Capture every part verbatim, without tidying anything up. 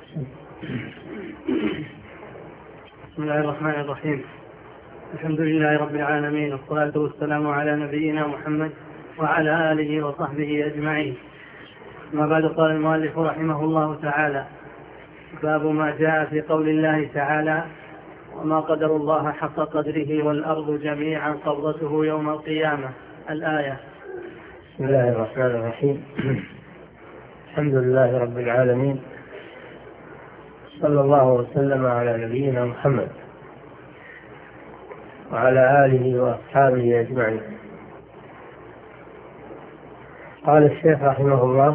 بسم الله الرحمن الرحيم. الحمد لله رب العالمين، والصلاة والسلام على نبينا محمد وعلى آله وصحبه أجمعين. ما بعد، قال المؤلف رحمه الله تعالى: باب ما جاء في قول الله تعالى: وما قدر الله حق قدره والأرض جميعا قبضته يوم القيامة. الآية. بسم الله الرحمن الرحيم. الحمد لله رب العالمين، صلى الله وسلم على نبينا محمد وعلى آله وأصحابه أجمعين. قال الشيخ رحمه الله: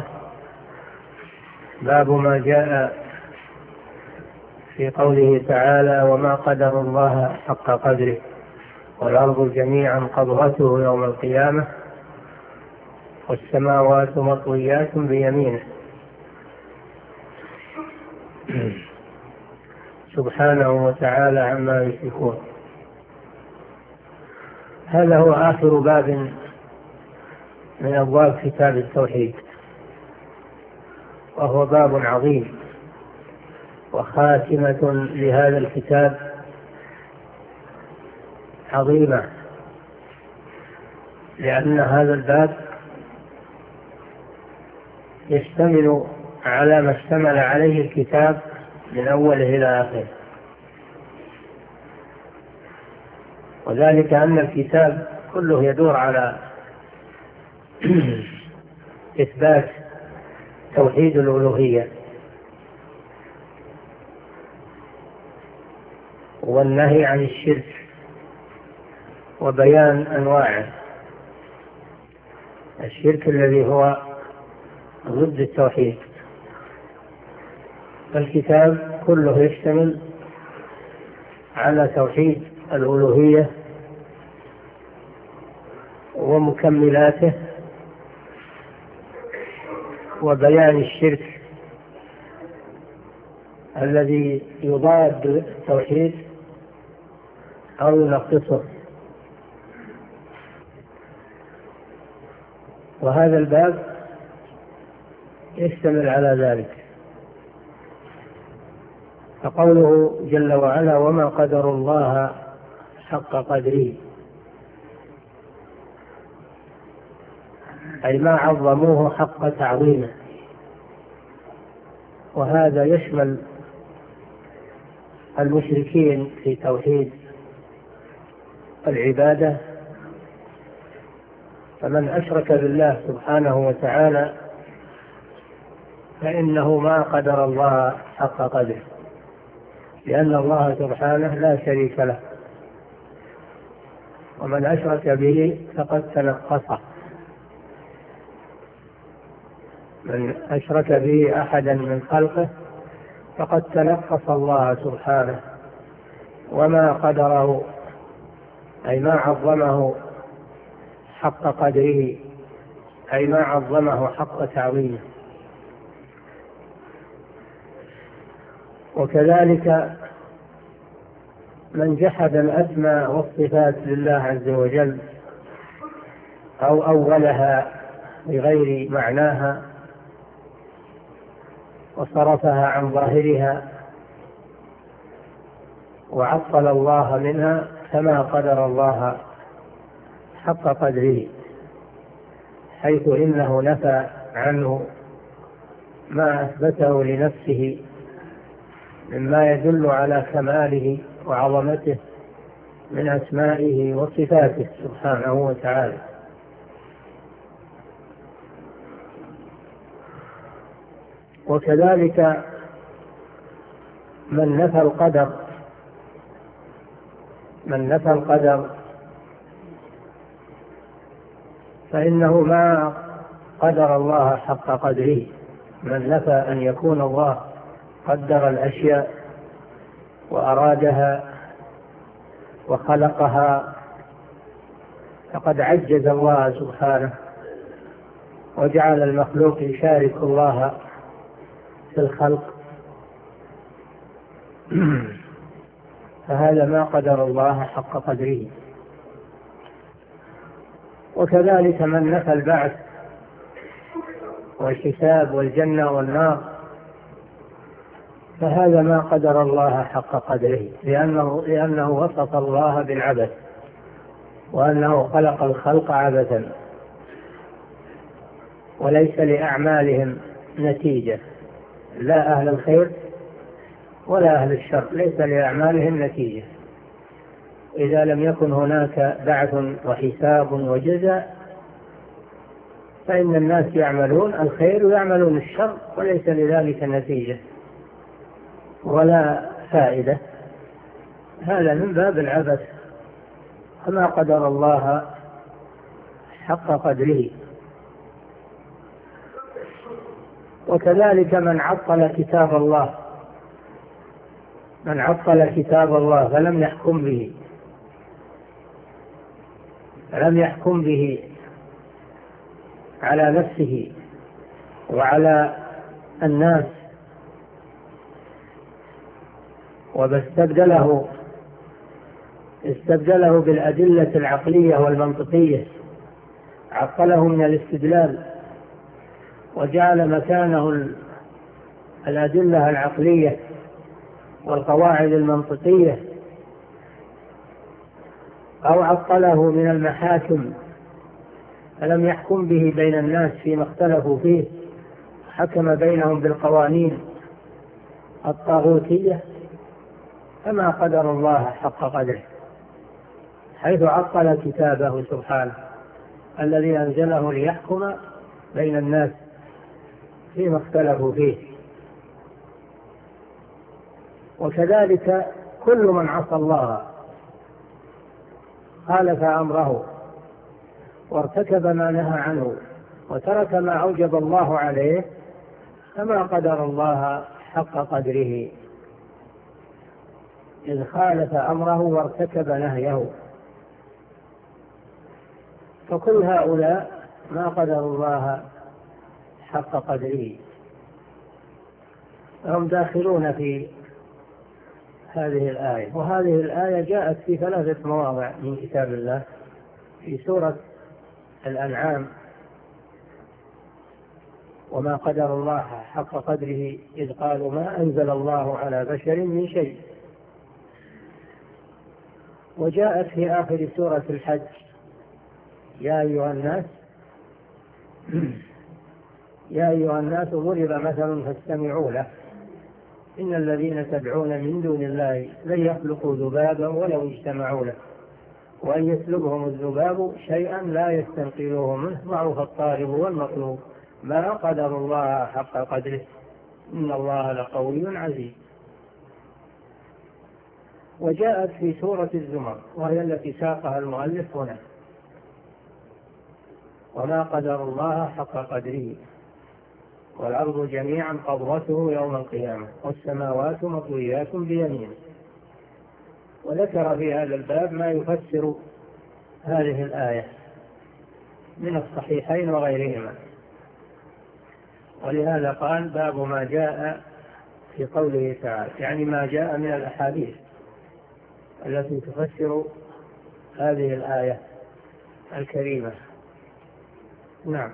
باب ما جاء في قوله تعالى: وما قدر الله حق قدره والأرض جميعا قبضته يوم القيامة والسماوات مطويات بيمينه سبحانه وتعالى عما يشركون. هذا هو آخر باب من أبواب كتاب التوحيد، وهو باب عظيم وخاتمة لهذا الكتاب عظيمة، لأن هذا الباب يشتمل على ما اشتمل عليه الكتاب من أوله إلى آخره، وذلك أن الكتاب كله يدور على إثبات توحيد الألوهية والنهي عن الشرك وبيان أنواعه. الشرك الذي هو ضد التوحيد. الكتاب كله يشتمل على توحيد الألوهية ومكملاته وبيان الشرك الذي يضاد التوحيد أو ينقصه. وهذا الباب يشتمل على ذلك. فقوله جل وعلا: وما قدر الله حق قدره، أي ما عظموه حق تعظيمه. وهذا يشمل المشركين في توحيد العبادة، فمن أشرك بالله سبحانه وتعالى فإنه ما قدر الله حق قدره، لأن الله سبحانه لا شريك له، ومن أشرك به فقد تنقصه. من أشرك به أحدا من خلقه فقد تنقص الله سبحانه، وما قدره أي ما عظمه حق قدره، أي ما عظمه حق تعظيمه. وكذلك من جحد الأسماء والصفات لله عز وجل أو أولها بغير معناها وصرفها عن ظاهرها وعطل الله منها فما قدر الله حق قدره، حيث إنه نفى عنه ما أثبته لنفسه مما يدل على كماله وعظمته من أسمائه وصفاته سبحانه وتعالى. وكذلك من نفى القدر من نفى القدر فإنه ما قدر الله حق قدره. من نفى أن يكون الله قدر الأشياء وأرادها وخلقها فقد عجز الله سبحانه وجعل المخلوق يشارك الله في الخلق، فهذا ما قدر الله حق قدره. وكذلك من نفى البعث والحساب والجنة والنار فهذا ما قدر الله حق قدره، لأنه, لأنه وصف الله بالعبث، وأنه خلق الخلق عبثا، وليس لأعمالهم نتيجة، لا أهل الخير ولا أهل الشر، ليس لأعمالهم نتيجة. إذا لم يكن هناك بعث وحساب وجزاء فإن الناس يعملون الخير ويعملون الشر، وليس لذلك نتيجة ولا فائدة. هذا من باب العبث، فما قدر الله حق قدره. وكذلك من عطل كتاب الله، من عطل كتاب الله فلم يحكم به فلم يحكم به على نفسه وعلى الناس، وباستبدله استبدله بالأدلة العقلية والمنطقية، عطله من الاستدلال وجعل مكانه الأدلة العقلية والقواعد المنطقية، أو عطله من المحاكم فلم يحكم به بين الناس فيما اختلفوا فيه، حكم بينهم بالقوانين الطاغوتية، فما قدر الله حق قدره، حيث عطل كتابه سبحانه الذي أنزله ليحكم بين الناس فيما اختلفوا فيه. وكذلك كل من عصى الله خالف أمره وارتكب ما نهى عنه وترك ما أوجب الله عليه، فما قدر الله حق قدره، إذ خالف أمره وارتكب نهيه. فكل هؤلاء ما قدر الله حق قدره، هم داخلون في هذه الآية. وهذه الآية جاءت في ثلاثة مواضع من كتاب الله: في سورة الأنعام: وما قدر الله حق قدره إذ قالوا ما أنزل الله على بشر من شيء. وجاءت في آخر سورة الحج: يا أيها الناس يا أيها الناس ضرب مثل فاستمعوا له إن الذين تدعون من دون الله لن يخلقوا ذبابا ولو اجتمعوا له وأن يسلبهم الذباب شيئا لا يستنقذوه منه ضعف الطالب والمطلوب ما قدر الله حق قدره إن الله لقوي عزيز. وجاءت في سورة الزمر وهي التي ساقها المؤلف هنا: وما قدر الله حق قدره والأرض جميعا قبضته يوم القيامة والسماوات مطويات بيمينه. وذكر في هذا الباب ما يفسر هذه الآية من الصحيحين وغيرهما، ولهذا قال: باب ما جاء في قوله تعالى، يعني ما جاء من الأحاديث التي تفسر هذه الآية الكريمة. نعم.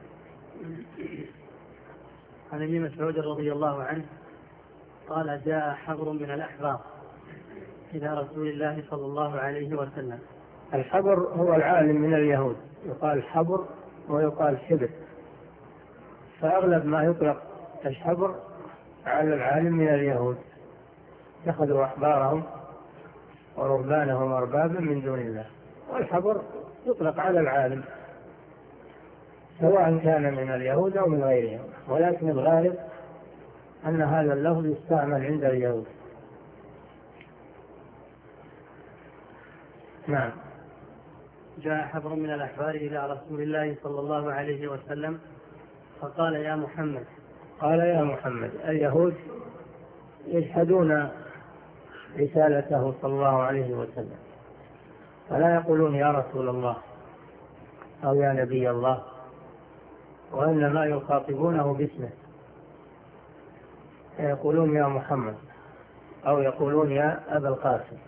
عن ابن مسعود رضي الله عنه قال: جاء حبر من الأحبار إلى رسول الله صلى الله عليه وسلم. الحبر هو العالم من اليهود، يقال حبر ويقال حبر، فأغلب ما يطلق الحبر على العالم من اليهود، اتخذوا أحبارهم ورهبانهم أربابا من دون الله. والحبر يطلق على العالم سواء كان من اليهود أو من غيرهم، ولكن الغالب أن هذا اللفظ يستعمل عند اليهود. نعم. جاء حبر من الأحبار إلى رسول الله صلى الله عليه وسلم فقال: يا محمد. قال: يا محمد. اليهود يجحدون رسالته صلى الله عليه وسلم، فلا يقولون يا رسول الله أو يا نبي الله، وإنما يخاطبونه باسمه، يقولون يا محمد أو يقولون يا أبا القاسم،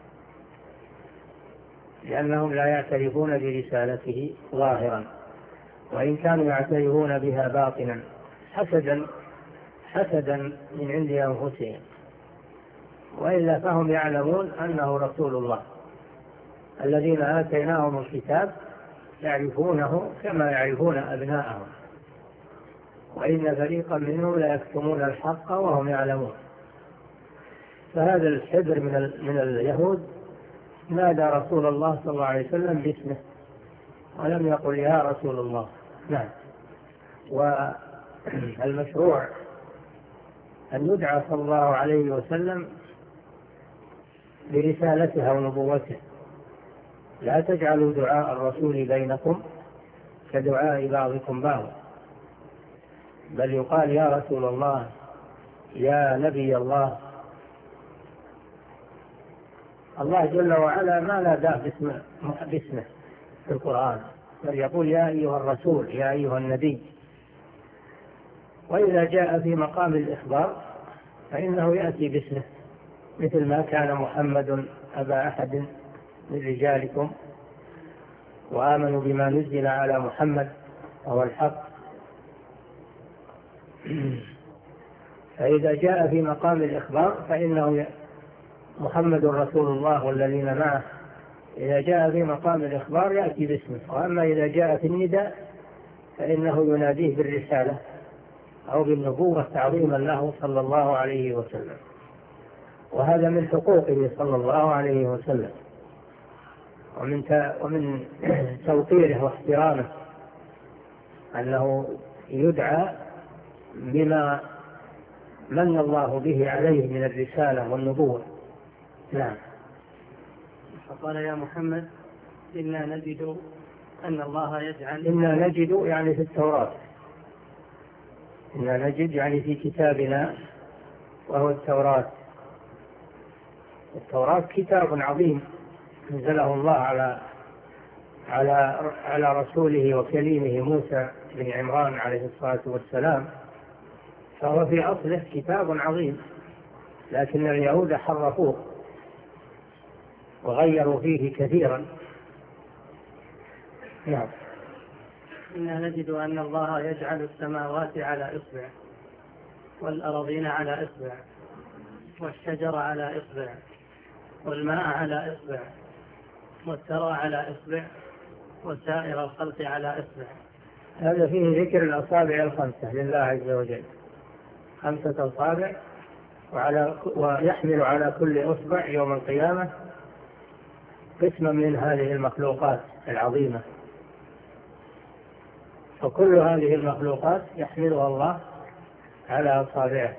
لأنهم لا يعترفون برسالته ظاهرا، وإن كانوا يعترفون بها باطنا حسدا حسدا من عند أنفسهم، وإلا فهم يعلمون أنه رسول الله. الذين آتيناهم الكتاب يعرفونه كما يعرفون أبناءهم، وإن فريقا منهم لا يكتمون الحق وهم يعلمون. فهذا الحبر من من اليهود نادى رسول الله صلى الله عليه وسلم باسمه ولم يقل يا رسول الله. نعم. والمشروع أن يدعى صلى الله عليه وسلم برسالته ونبوته، لا تجعلوا دعاء الرسول بينكم كدعاء بعضكم بعضا، بل يقال يا رسول الله، يا نبي الله. الله جل وعلا ما ناداه باسمه, باسمه في القرآن، بل يقول يا أيها الرسول، يا أيها النبي. وإذا جاء في مقام الإخبار فإنه يأتي باسمه، مثل ما كان محمد أبا أحد من رجالكم وآمنوا بما نزل على محمد وهو الحق. فإذا جاء في مقام الإخبار فإنه محمد رسول الله والذين معه. إذا جاء في مقام الإخبار يأتي باسمه. وأما إذا جاء في النداء فإنه يناديه بالرسالة أو بالنبوة تعظيما له صلى الله عليه وسلم، وهذا من حقوقه صلى الله عليه وسلم، ومن ومن توقيره واحترامه أنه يدعى بما من الله به عليه من الرسالة والنبوة. نعم. فقال يا محمد إنا نجد أن الله يجعل إنا نجد يعني في التوراة، إنا نجد يعني في كتابنا وهو التوراة. التوراة كتاب عظيم أنزله الله على على على رسوله وكليمه موسى بن عمران عليه الصلاة والسلام، فهو في أصله كتاب عظيم، لكن اليهود حرفوه وغيروا فيه كثيرا. نعم. إنا نجد أن الله يجعل السماوات على إصبع والأراضين على إصبع والشجر على إصبع والماء على إصبع والثرى على إصبع وسائر الخلق على إصبع. هذا فيه ذكر الأصابع الخمسة لله عز وجل، خمسة أصابع، وعلى ويحمل على كل أصبع يوم القيامة قسما من هذه المخلوقات العظيمة. فكل هذه المخلوقات يحملها الله على أصابعه،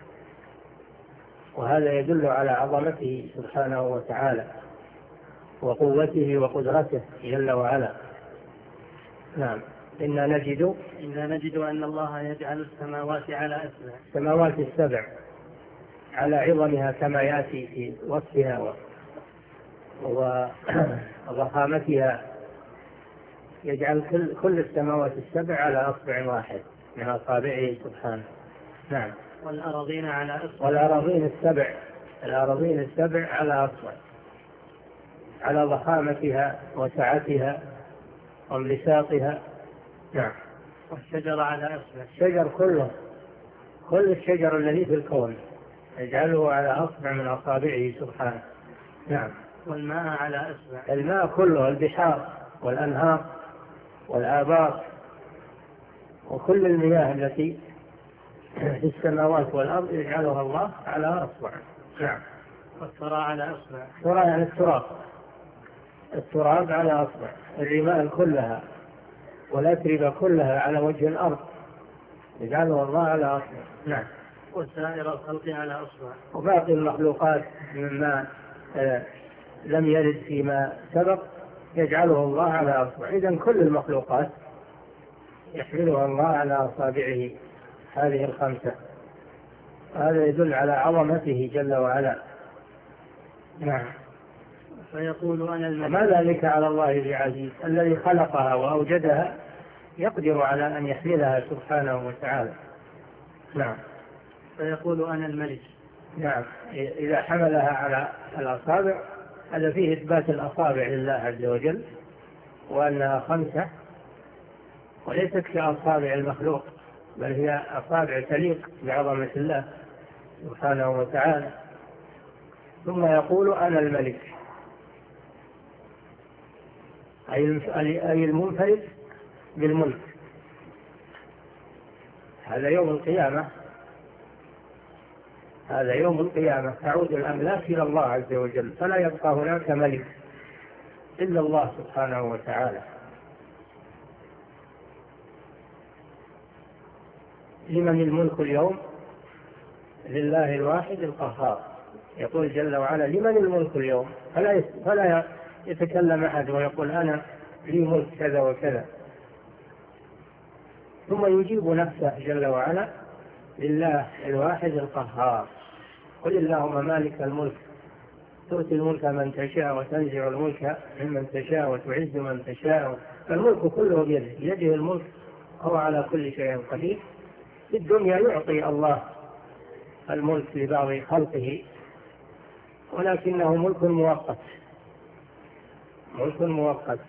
وهذا يدل على عظمته سبحانه وتعالى وقوته وقدرته جل وعلا. نعم. إنا نجد إنا نجد أن الله يجعل السماوات على إصبع، السماوات السبع على عظمها كما يأتي في وصفها وضخامتها، يجعل كل, كل السماوات السبع على أصبع واحد من أصابعه سبحانه. نعم. والأراضين على إصبع، والأراضين السبع الأراضين السبع على أصبع، على ضخامتها وسعتها وانبساطها. نعم. والشجر على إصبع، الشجر كله، كل الشجر الذي في الكون يجعله على أصبع من أصابعه سبحانه. نعم. والماء على إصبع، الماء كله، البحار والأنهار والآبار وكل المياه التي في السماوات والأرض يجعلها الله على أصبع. نعم. والثرى على إصبع، الثرى يعني التراب، التراب على أصبع، الرمال كلها والأتربة كلها على وجه الأرض يجعلها الله على أصبع. نعم. وسائر الخلق على أصبع، وباقي المخلوقات مما آه لم يرد فيما سبق يجعله الله على أصبع. إذن كل المخلوقات يحملها الله على أصابعه هذه الخمسة. هذا يدل على عظمته جل وعلا. نعم. فيقول أنا الملك. ما ذلك على الله بعزيز، الذي خلقها وأوجدها يقدر على أن يحملها سبحانه وتعالى. نعم. فيقول أنا الملك. نعم. إذا حملها على الأصابع هذا فيه إثبات الأصابع لله عز وجل، وأنها خمسة وليست كأصابع المخلوق بل هي أصابع تليق بعظمة الله سبحانه وتعالى. ثم يقول أنا الملك، أي المنفرد بالملك. هذا يوم القيامة، هذا يوم القيامة تعود الأملاك إلى الله عز وجل، فلا يبقى هناك ملك إلا الله سبحانه وتعالى. لمن الملك اليوم؟ لله الواحد القهار. يقول جل وعلا لمن الملك اليوم، فلا فلا يتكلم أحد ويقول أنا لي ملك كذا وكذا، ثم يجيب نفسه جل وعلا لله الواحد القهار. قل اللهم مالك الملك تؤتي الملك من تشاء وتنزع الملك ممن تشاء وتعز من تشاء، فالملك كله بيده، بيده الملك، هو على كل شيء قدير. في الدنيا يعطي الله الملك لبعض خلقه، ولكنه ملك مؤقت، ملك مؤقت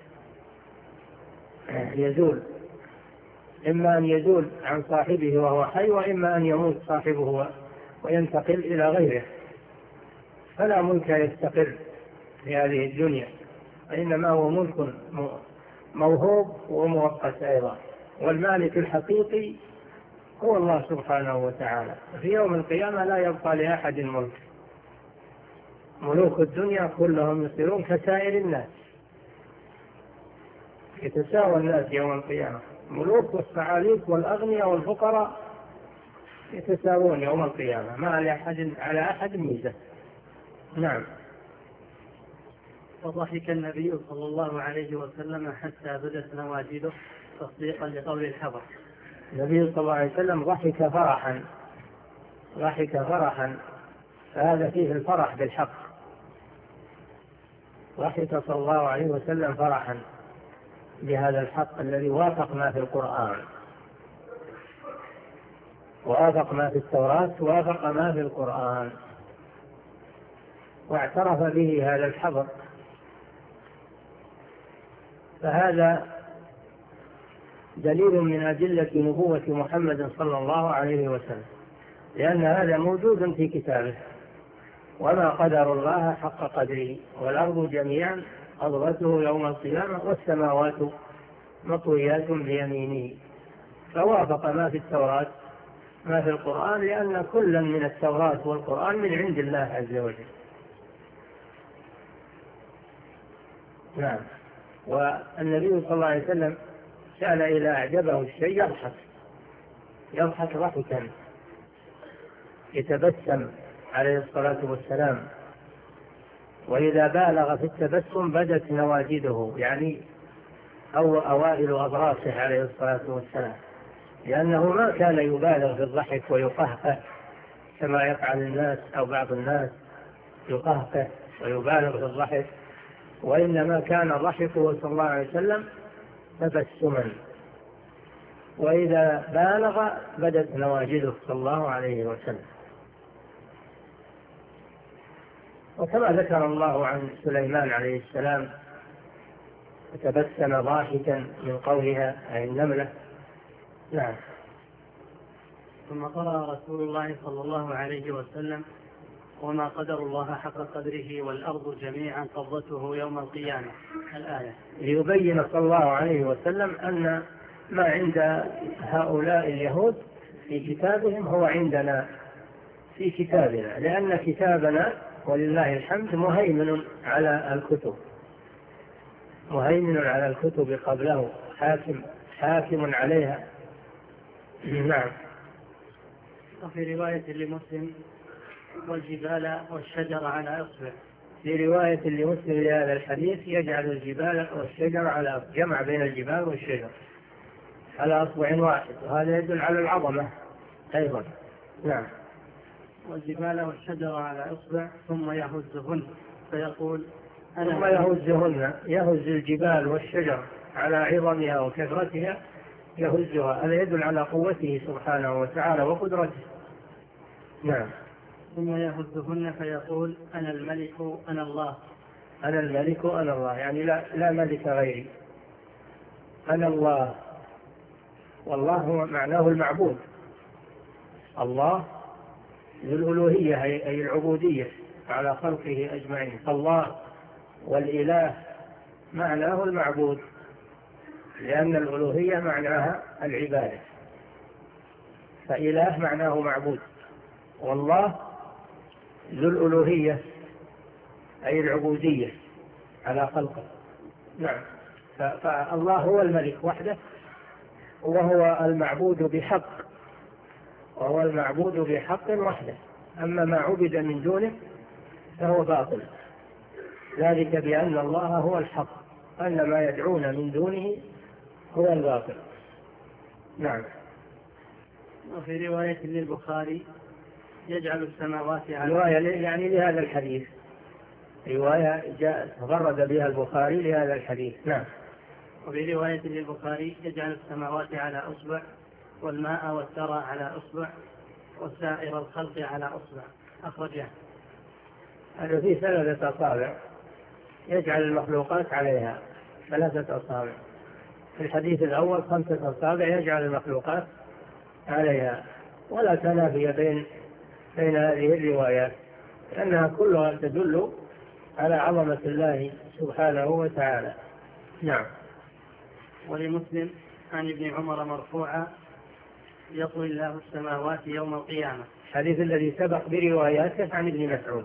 يزول، إما أن يزول عن صاحبه وهو حي، وإما أن يموت صاحبه وينتقل إلى غيره، فلا ملك يستقر في هذه الدنيا، وإنما هو ملك موهوب ومؤقت أيضا. والمالك الحقيقي هو الله سبحانه وتعالى. في يوم القيامة لا يبقى لأحد ملك، ملوك الدنيا كلهم يصيرون كسائر الناس، يتساوى الناس يوم القيامة، ملوك والصعاليك والأغنياء والفقراء يتساوون يوم القيامة، ما لأحد على أحد ميزة. نعم. وضحك النبي صلى الله عليه وسلم حتى بدت نواجذه تصديقا لقول الحبر. النبي صلى الله عليه وسلم ضحك فرحا، ضحك فرحا، فهذا فيه الفرح بالحق. ضحك صلى الله عليه وسلم فرحا بهذا الحق الذي وافق ما في القرآن، وافق ما في التوراة، وافق ما في القرآن، واعترف به هذا الحبر. فهذا دليل من أدلة نبوة محمد صلى الله عليه وسلم، لأن هذا موجود في كتابه. وما قدر الله حق قدره، والأرض جميعا قبضته يوم القيامة والسماوات مطويات بيمينه. فوافق ما في التوراة ما في القرآن، لأن كلا من التوراة والقرآن من عند الله عز وجل. نعم. والنبي صلى الله عليه وسلم كان إذا أعجبه الشيء يضحك، يضحك ضحكا، يتبسم عليه الصلاة والسلام. وإذا بالغ في التبسم بدت نواجذه، يعني أو أوائل أضراسه عليه الصلاة والسلام، لأنه ما كان يبالغ في الضحك ويقهقه كما يفعل الناس أو بعض الناس، يقهقه ويبالغ في الضحك، وإنما كان ضحكه صلى الله عليه وسلم تبسما. وإذا بالغ بدت نواجذه صلى الله عليه وسلم. وكما ذكر الله عن سليمان عليه السلام تبسم ضاحكا من قولها أي النملة. نعم. ثم قرأ رسول الله صلى الله عليه وسلم وما قدر الله حق قدره والأرض جميعا قبضته يوم القيامة الآية، ليبين صلى الله عليه وسلم أن ما عند هؤلاء اليهود في كتابهم هو عندنا في كتابنا، لأن كتابنا ولله الحمد مهيمن على الكتب، مهيمن على الكتب قبله، حاكم حاكم عليها. نعم. وفي رواية لمسلم والجبال والشجر على أصبع. في رواية لمسلم لهذا الحديث يجعل الجبال والشجر على جمع بين الجبال والشجر على أصبع واحد، وهذا يدل على العظمة أيضا. نعم. والجبال والشجر على أصبع ثم يهزهن فيقول ثم يهزهن، يهز الجبال والشجر على عظمها وكثرتها يهزها، هذا يدل على قوته سبحانه وتعالى وقدرته. نعم. ثم يهزهن فيقول أنا الملك أنا الله. أنا الملك أنا الله، يعني لا, لا ملك غيري، أنا الله. والله هو معناه المعبود، الله ذو الألوهية أي العبودية على خلقه أجمعين. الله والإله معناه المعبود، لأن الألوهية معناها العبادة، فإله معناه معبود، والله ذو الألوهية أي العبودية على خلقه. نعم. فالله هو الملك وحده، وهو المعبود بحق، وهو المعبود بحق وحده. أما ما عبد من دونه فهو باطل، ذلك بأن الله هو الحق، أن ما يدعون من دونه هو الباطل. نعم. وفي رواية للبخاري يجعل السماوات على رواية يعني لهذا الحديث، رواية جاء تفرد بها البخاري لهذا الحديث. نعم. وفي رواية للبخاري يجعل السماوات على أصبع، والماء والثرى على أصبع، وسائر الخلق على أصبع. أخرجه. هذا فيه ثلاثة أصابع، يجعل المخلوقات عليها ثلاثة أصابع. في الحديث الأول خمسة أصابع يجعل المخلوقات عليها، ولا تنافي بين بين هذه الروايات، لأنها كلها تدل على عظمة الله سبحانه وتعالى. نعم. ولمسلم عن ابن عمر مرفوعا يطوي الله السماوات يوم القيامة. الحديث الذي سبق برواياته عن ابن مسعود،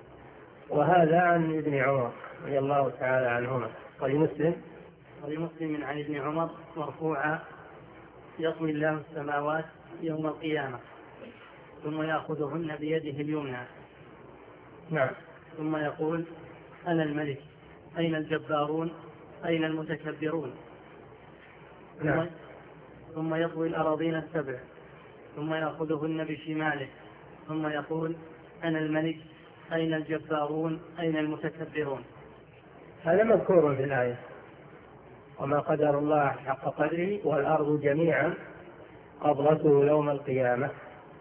وهذا عن ابن عمر رضي الله تعالى عنهما. ولمسلم ولمسلم عن ابن عمر مرفوعا يطوي الله السماوات يوم القيامة ثم يأخذهن بيده اليمنى. نعم. ثم يقول أنا الملك، أين الجبارون، أين المتكبرون. نعم. ثم يطوي الأراضين السبع ثم يأخذهن بشماله ثم يقول أنا الملك، أين الجبارون، أين المتكبرون. هذا مذكور في الآية: وما قدر الله حق قدره والأرض جميعا قبضته يوم القيامة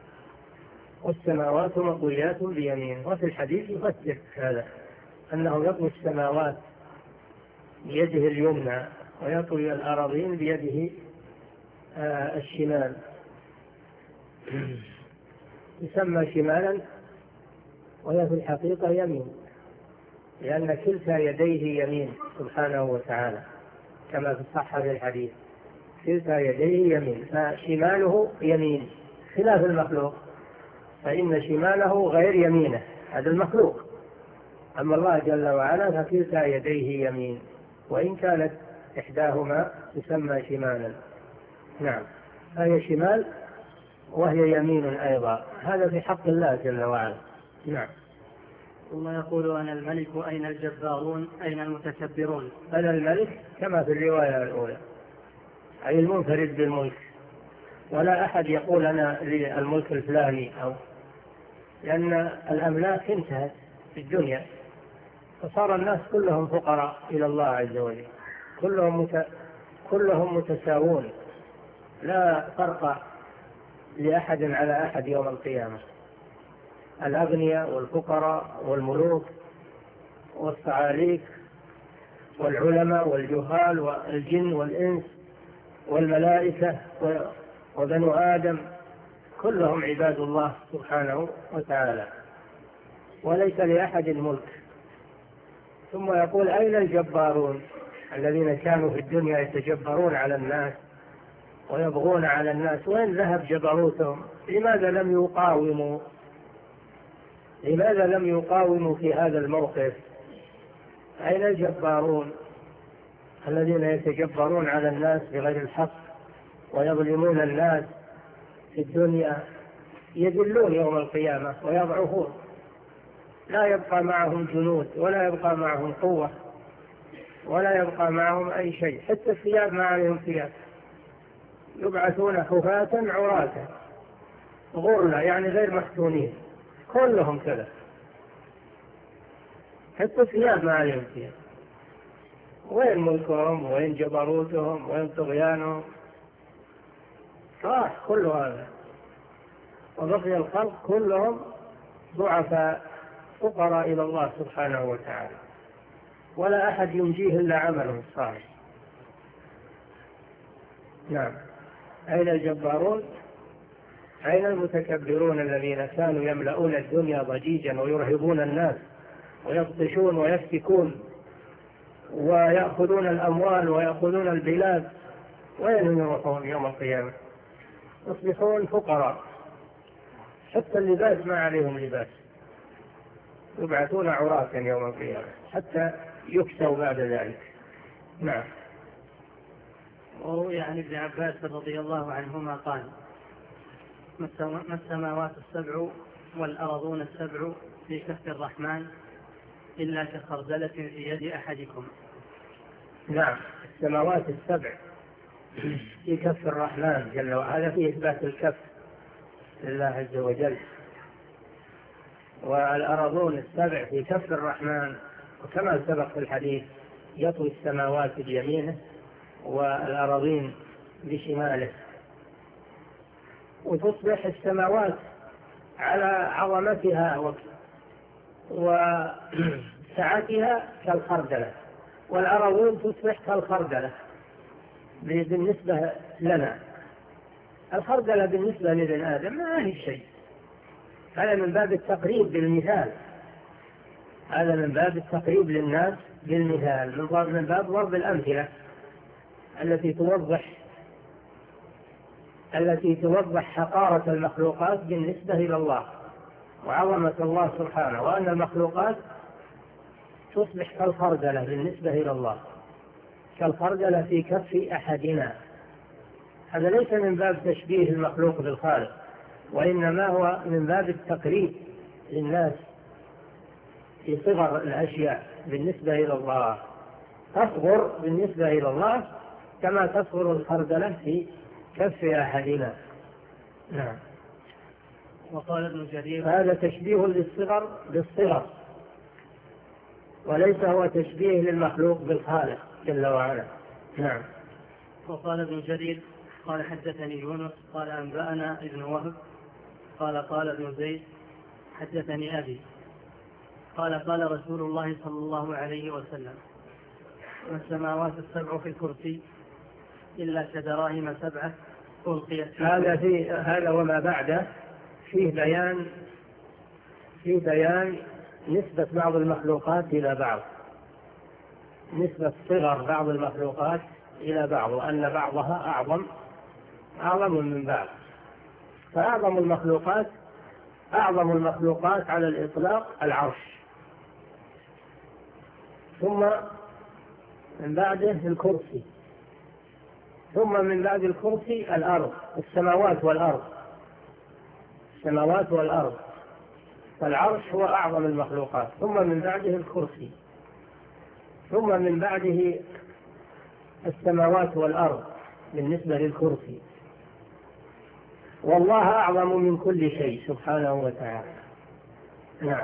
والسماوات مطويات بيمينه. وفي الحديث يفسر هذا أنه يطوي السماوات بيده اليمنى ويطوي الأراضين بيده آه الشمال. يسمى شمالا وهي في الحقيقة يمين، لأن كلتا يديه يمين سبحانه وتعالى كما في الصحة في الحديث: كلتا يديه يمين، فشماله يمين خلاف المخلوق، فإن شماله غير يمينه، هذا المخلوق. أما الله جل وعلا فكلتا يديه يمين، وإن كانت إحداهما تسمى شمالا. نعم. فهي شمال وهي يمين أيضا، هذا في حق الله جل وعلا. نعم. ثم يقول أنا الملك، أين الجبارون، أين المتكبرون. أنا الملك كما في الرواية الأولى، أي المنفرد بالملك، ولا أحد يقول أنا للملك الفلاني، أو لأن الأملاك انتهت في الدنيا، فصار الناس كلهم فقراء إلى الله عز وجل، كلهم مت... كلهم متساوون، لا فرق لأحد على أحد يوم القيامة. الأغنياء والفقراء والملوك والصعاليك والعلماء والجهال والجن والإنس والملائكة وبنو آدم كلهم عباد الله سبحانه وتعالى، وليس لأحد ملك. ثم يقول أين الجبارون الذين كانوا في الدنيا يتجبرون على الناس ويبغون على الناس، وين ذهب جبروتهم؟ لماذا لم يقاوموا لماذا لم يقاوموا في هذا الموقف؟ أين الجبارون الذين يتجبرون على الناس بغير الحق ويظلمون الناس في الدنيا؟ يذلون يوم القيامة ويضعفون، لا يبقى معهم جنود ولا يبقى معهم قوة ولا يبقى معهم أي شيء، حتى الثياب ما عليهم ثياب، يبعثون حفاة عراة غرلا، يعني غير مختونين، كلهم كذا، حتى الثياب ما عليهم ثياب. وين ملكهم، وين جبروتهم، وين طغيانهم؟ راح كل هذا، وبقي الخلق كلهم ضعفاء فقراء إلى الله سبحانه وتعالى، ولا أحد ينجيه إلا عمله الصالح. نعم. أين الجبارون أين المتكبرون الذين كانوا يملؤون الدنيا ضجيجا ويرهبون الناس ويبطشون ويفتكون ويأخذون الأموال ويأخذون البلاد؟ وين يروحون يوم القيامة؟ يصبحون فقراء، حتى اللباس ما عليهم لباس، يبعثون عراة يوم القيامة حتى يكسوا بعد ذلك. نعم. وروي عن ابن عباس رضي الله عنهما قال: ما السماوات السبع والأرضون السبع في كف الرحمن إلا كخردلة في يد أحدكم. نعم، السماوات السبع في كف الرحمن جل وعلا، هذا فيه إثبات الكف لله عز وجل. والأرضون السبع في كف الرحمن، وكما سبق في الحديث يطوي السماوات بيمينه والأراضين بشماله، وتصبح السماوات على عظمتها وسعتها كالخردلة، والأراضين تصبح كالخردلة بالنسبة لنا. الخردلة بالنسبة لابن آدم ما هي شيء، هذا من باب التقريب بالمثال، هذا من باب التقريب للناس بالمثال، من باب ضرب الأمثلة التي توضح التي توضح حقارة المخلوقات بالنسبة إلى الله وعظمة الله سبحانه، وأن المخلوقات تصبح كالخردلة بالنسبة إلى الله، كالخردلة في كف أحدنا. هذا ليس من باب تشبيه المخلوق بالخالق، وإنما هو من باب التقريب للناس في صغر الأشياء بالنسبة إلى الله، تصغر بالنسبة إلى الله كما تصغر الخردلة في كف أحدنا. نعم. وقال ابن جرير: هذا تشبيه للصغر بالصغر، وليس هو تشبيه للمخلوق بالخالق جل وعلا. نعم. وقال ابن جرير: قال حدثني يونس قال أنبأنا ابن وهب قال قال ابن زيد حدثني أبي قال قال رسول الله صلى الله عليه وسلم: والسماوات السبع في الكرسي إلا كدراهم سبعة ألقيت. هذا في هذا وما بعده فيه بيان فيه بيان نسبة بعض المخلوقات إلى بعض، نسبة صغر بعض المخلوقات إلى بعض، وأن بعضها أعظم أعظم من بعض. فأعظم المخلوقات أعظم المخلوقات على الإطلاق العرش، ثم من بعده الكرسي، ثم من بعد الكرسي الأرض، السماوات والأرض السماوات والأرض فالعرش هو أعظم المخلوقات، ثم من بعده الكرسي، ثم من بعده السماوات والأرض بالنسبة للكرسي. والله أعظم من كل شيء سبحانه وتعالى. نعم.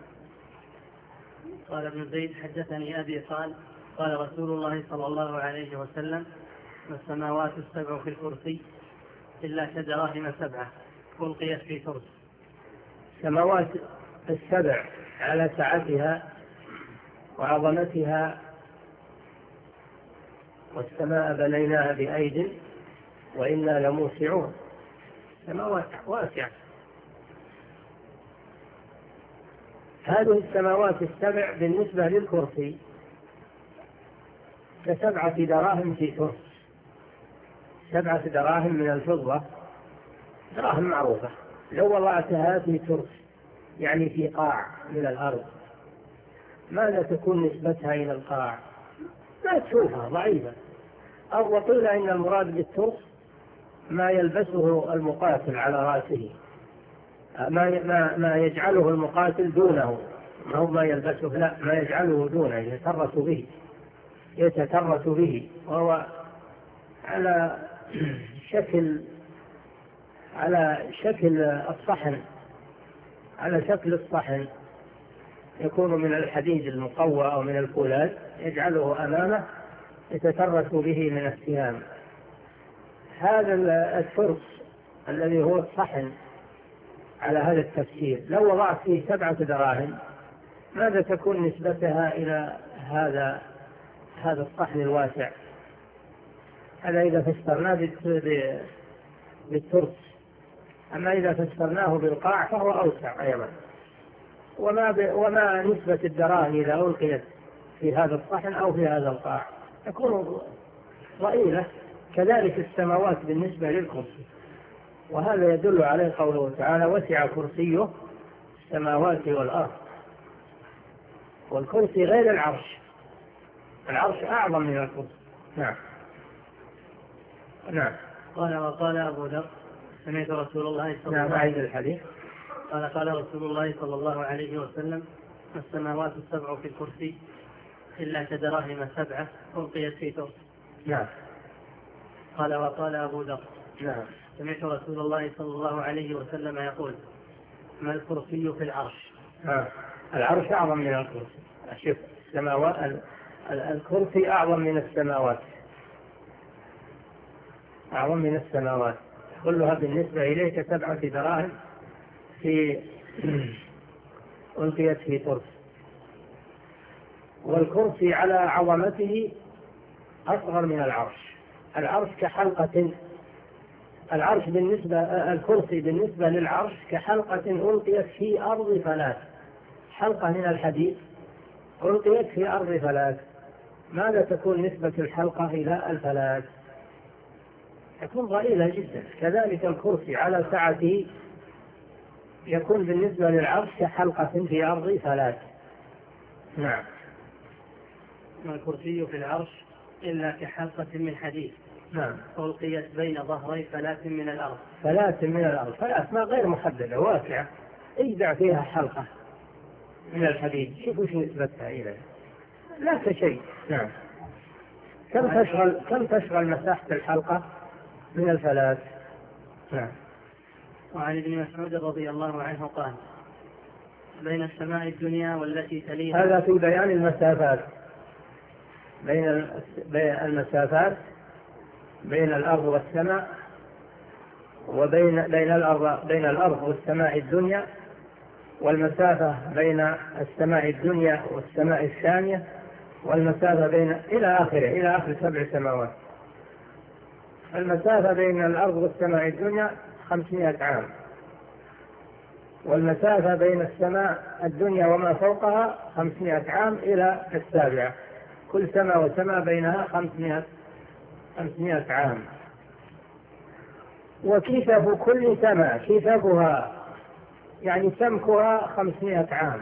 قال ابن زيد حدثني أبي قال قال رسول الله صلى الله عليه وسلم: والسماوات السبع في الكرسي إلا كدراهم سبعة ألقيت في كرسي. السماوات السبع على سعتها وعظمتها، والسماء بنيناها بأيد وإنا لموسعون، سماوات واسعة. هذه السماوات السبع بالنسبة للكرسي كسبعة دراهم في كرسي، سبعة دراهم من الفضة، دراهم معروفة، لو وضعتها في كرسي يعني في قاع من الأرض ماذا تكون نسبتها إلى القاع؟ ما تشوفها ضعيفة. أو وقيل إن المراد بالترس ما يلبسه المقاتل على رأسه، ما ما يجعله المقاتل دونه، ما هو ما يلبسه، لا، ما يجعله دونه، يتترس به يتترس به وهو على شكل على شكل الصحن على شكل الصحن يكون من الحديد المقوى أو من الفولاذ، يجعله أمامه يتترس به من السهام. هذا الترس الذي هو الصحن على هذا التفسير لو وضعت فيه سبعة دراهم ماذا تكون نسبتها إلى هذا هذا الصحن الواسع؟ هذا إذا فسرناه بالترس أما إذا فسرناه بالقاع فهو أوسع أيضا. وما, ب... وما نسبة الدراهم إذا ألقيت في هذا الصحن أو في هذا القاع تكون ضئيلة. كذلك السماوات بالنسبة للكرسي، وهذا يدل عليه قوله تعالى وسع كرسيه السماوات والأرض. والكرسي غير العرش، العرش أعظم من الكرسي. نعم. نعم. قال وقال أبو ذر سمعت رسول الله صلى نعم. الله عليه وسلم الحديث قال قال رسول الله صلى الله عليه وسلم السماوات السبع في الكرسي إلا كدراهم سبعة ألقيت في ترس. نعم. قال وقال أبو ذر نعم. سمعت رسول الله صلى الله عليه وسلم يقول ما الكرسي في العرش. آه. العرش أعظم من الكرسي. شوف السماوات الكرسي أعظم من السماوات، أعظم من السماوات كلها بالنسبة إليه كسبعة دراهم في ألقيت في ترس. والكرسي على عظمته أصغر من العرش. العرش كحلقة، العرش بالنسبة الكرسي بالنسبة للعرش كحلقة ألقيت في أرض فلاة، حلقة من الحديد ألقيت في أرض فلاة. ماذا تكون نسبة الحلقة إلى الفلاة؟ تكون ضئيلة جدا. كذلك الكرسي على سعته يكون بالنسبة للعرش كحلقة في أرض فلاة. نعم. ما الكرسي في العرش إلا كحلقة من حديد. نعم. ألقيت بين ظهري فلاة من الأرض. فلاة من الأرض، فلاة ما غير محددة واسعة، اجدع فيها حلقة من الحديد، شوف وش نسبتها إليه، لا كشيء. نعم. كم تشغل كم تشغل مساحة الحلقة من الفلاة. نعم. وعن ابن مسعود رضي الله عنه قال بين السماء الدنيا والتي تليها. هذا في بيان المسافات، بين المسافات بين الأرض والسماء، وبين بين الأرض بين الأرض والسماء الدنيا، والمسافة بين السماء الدنيا والسماء الثانية، والمسافة بين إلى آخره إلى آخر سبع سماوات. المسافة بين الأرض والسماء الدنيا خمسمائة عام، والمسافة بين السماء الدنيا وما فوقها خمسمائة عام إلى السابعة. كل سماء وسماء بينها خمسمائة خمسمائة عام. وكثف كل سماء كثفها يعني سمكها خمسمائة عام،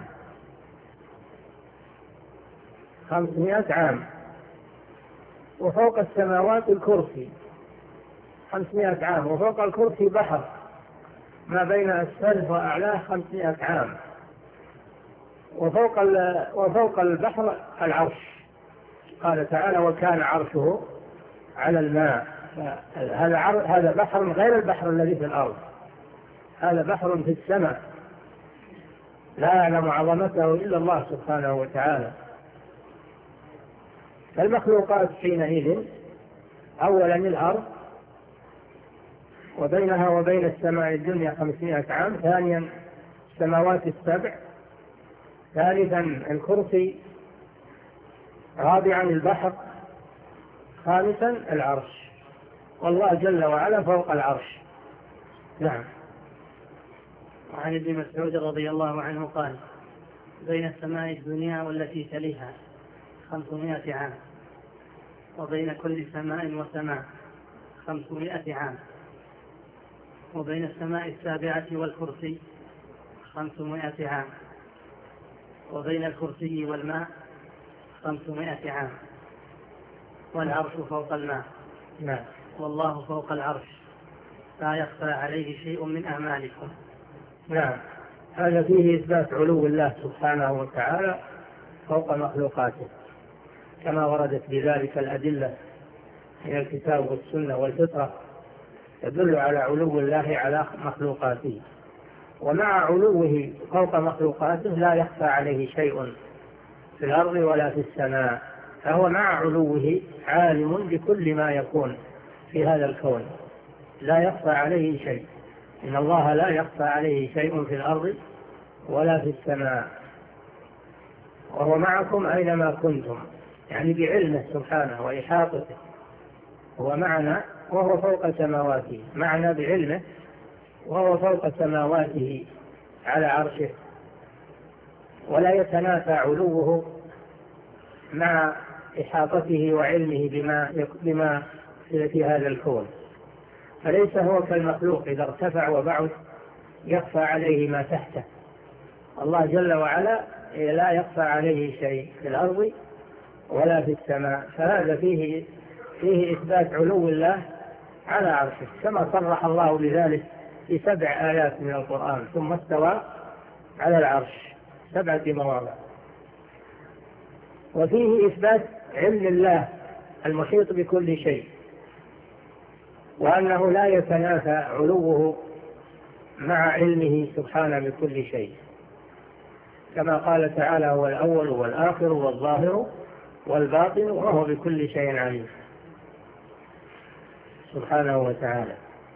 خمسمائة عام. وفوق السماوات الكرسي خمسمائة عام، وفوق الكرسي بحر ما بين أسفله وأعلاه خمسمائة عام، وفوق وفوق البحر العرش. قال تعالى وكان عرشه على الماء. هذا هذا بحر غير البحر الذي في الأرض، هذا بحر في السماء لا يعلم عظمته إلا الله سبحانه وتعالى. المخلوقات حينئذ أولا الأرض وبينها وبين السماء الدنيا خمسمائة عام، ثانيا السماوات السبع، ثالثا الكرسي، رابعا البحر، خامسا العرش، والله جل وعلا فوق العرش. نعم. وعن ابن مسعود رضي الله عنه قال بين السماء الدنيا والتي تليها خمسمائة عام، وبين كل سماء وسماء خمسمائة عام، وبين السماء السابعة والكرسي خمسمائة عام، وبين الكرسي والماء خمسمائة عام، والعرش فوق الماء. نعم. والله فوق العرش لا يخفى عليه شيء من أعمالكم. نعم. هذا فيه إثبات علو الله سبحانه وتعالى فوق مخلوقاته، كما وردت بذلك الأدلة من الكتاب والسنة والفطرة تدل على علو الله على مخلوقاته. ومع علوه فوق مخلوقاته لا يخفى عليه شيء في الأرض ولا في السماء، فهو مع علوه عالم بكل ما يكون في هذا الكون، لا يخفى عليه شيء. إن الله لا يخفى عليه شيء في الأرض ولا في السماء، وهو معكم أينما كنتم، يعني بعلمه سبحانه وإحاطته. هو معنا وهو فوق سماواته، معنا بعلمه وهو فوق سماواته على عرشه، ولا يتنافى علوه مع إحاطته وعلمه بما بما في هذا الكون، فليس هو كالمخلوق إذا ارتفع وبعد يخفى عليه ما تحته. الله جل وعلا لا يخفى عليه شيء في الأرض ولا في السماء، فهذا فيه فيه إثبات علو الله على عرشه، كما صرح الله بذلك في سبع آيات من القرآن: ثم استوى على العرش، سبعة مواضع. وفيه إثبات علم الله المحيط بكل شيء، وأنه لا يتنافى علوه مع علمه سبحانه بكل شيء، كما قال تعالى: هو الأول والآخر والظاهر والباطن وهو بكل شيء عليم، سبحانه وتعالى.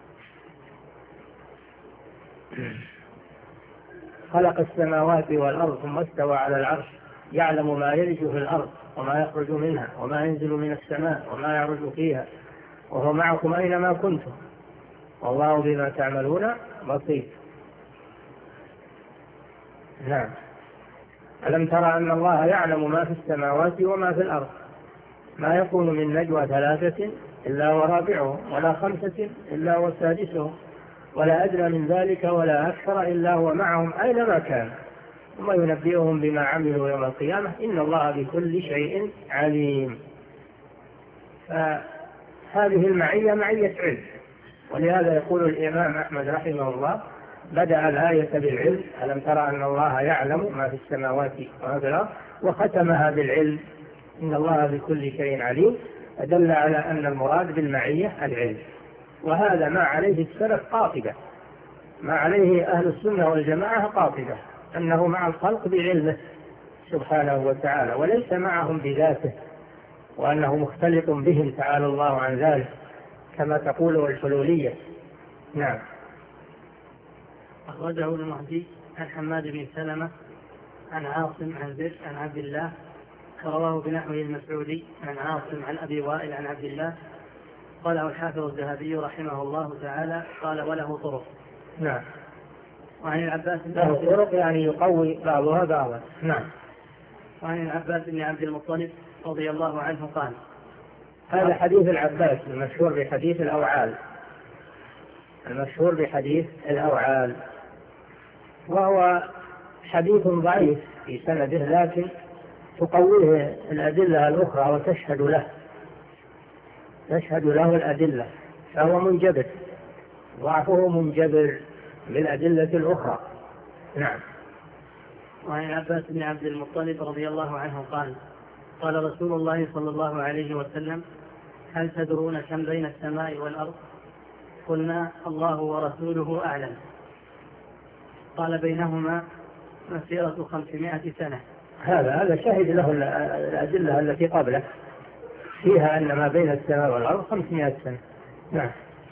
خلق السماوات والأرض ثم استوى على العرش، يعلم ما يلج في الأرض وما يخرج منها وما ينزل من السماء وما يعرج فيها، وهو معكم أينما كنتم والله بما تعملون بصير. نعم. ألم ترى أن الله يعلم ما في السماوات وما في الأرض، ما يكون من نجوى ثلاثة إلا ورابعهم ولا خمسة إلا وسادسهم ولا أدنى من ذلك ولا أكثر إلا هو معهم أينما كان ثم ينبئهم بما عملوا يوم القيامة إن الله بكل شيء عليم. فهذه المعية معية علم، ولهذا يقول الإمام أحمد رحمه الله: بدأ الآية بالعلم، ألم ترى أن الله يعلم ما في السماوات وما في الأرض، وختمها بالعلم إن الله بكل شيء عليم، فدل على أن المراد بالمعية العلم. وهذا ما عليه السلف قاطبة، ما عليه أهل السنة والجماعة قاطبة، أنه مع الخلق بعلمه سبحانه وتعالى، وليس معهم بذاته، وأنه مختلط بهم تعالى الله عن ذلك كما تقوله الحلولية. نعم. أخرجه المهدي عن حماد بن سلمة عن عاصم عن زيد عن عبد الله، رواه بنحوه المسعودي عن عاصم عن أبي وائل عن عبد الله، قاله الحافظ الذهبي رحمه الله تعالى، قال: وله طرق. نعم. وعن العباس له طرق يعني يقوي بعضها بعضا. نعم. وعن العباس بن عبد المطلب رضي الله عنه قال: هذا حديث العباس المشهور بحديث الأوعال، المشهور بحديث الأوعال، وهو حديث ضعيف في سنده، لكن تقويه الأدلة الأخرى وتشهد له تشهد له الأدلة، فهو منجبر، ضعفه منجبر بالأدلة الأخرى. نعم. وعن العباس بن عبد المطلب رضي الله عنه قال: قال رسول الله صلى الله عليه وسلم: هل تدرون كم بين السماء والأرض؟ قلنا: الله ورسوله أعلم. قال: بينهما مسيرة خمسمائة سنة. هذا هذا شهد له الأدلة التي قبله فيها أن ما بين السماء والأرض خمسمائة سنة. نعم.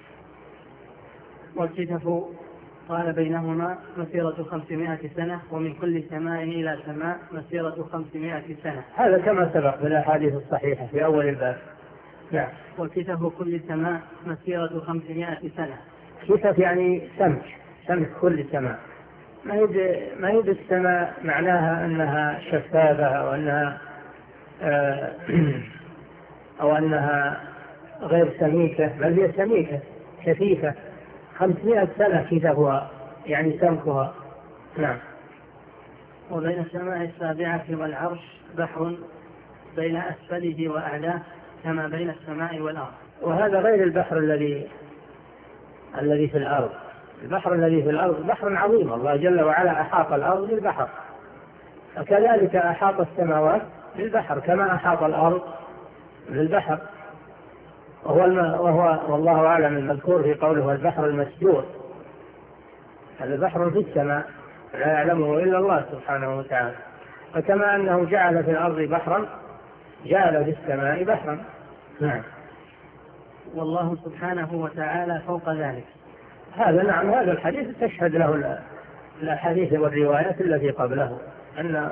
والكتف قال: بينهما مسيرة خمسمائة سنة، ومن كل سماء إلى سماء مسيرة خمسمائة سنة. هذا كما سبق في الأحاديث الصحيحة في أول الباب. نعم. وكتف كل سماء مسيرة خمسمائة سنة. كتف يعني سمك، سمك كل سماء، ما هي ما هي السماء معناها أنها شفافة أو أنها آه أو أنها غير سميكة، بل هي سميكة كثيفة. خمسمائة سنة كتفها يعني سمكها. نعم. وبين السماء السابعة والعرش بحر بين أسفله وأعلاه كما بين السماء والأرض. وهذا غير البحر الذي الذي في الأرض. البحر الذي في الأرض بحر عظيم، الله جل وعلا أحاط الأرض بالبحر، وكذلك أحاط السماوات بالبحر كما أحاط الأرض بالبحر، وهو, الم... وهو والله أعلم المذكور في قوله البحر المسجور. هذا بحر في السماء لا يعلمه إلا الله سبحانه وتعالى، وكما أنه جعل في الأرض بحرا جعل في السماء بحرا. نعم. والله سبحانه وتعالى فوق ذلك. هذا نعم، هذا الحديث تشهد له الأحاديث والروايات التي قبله أن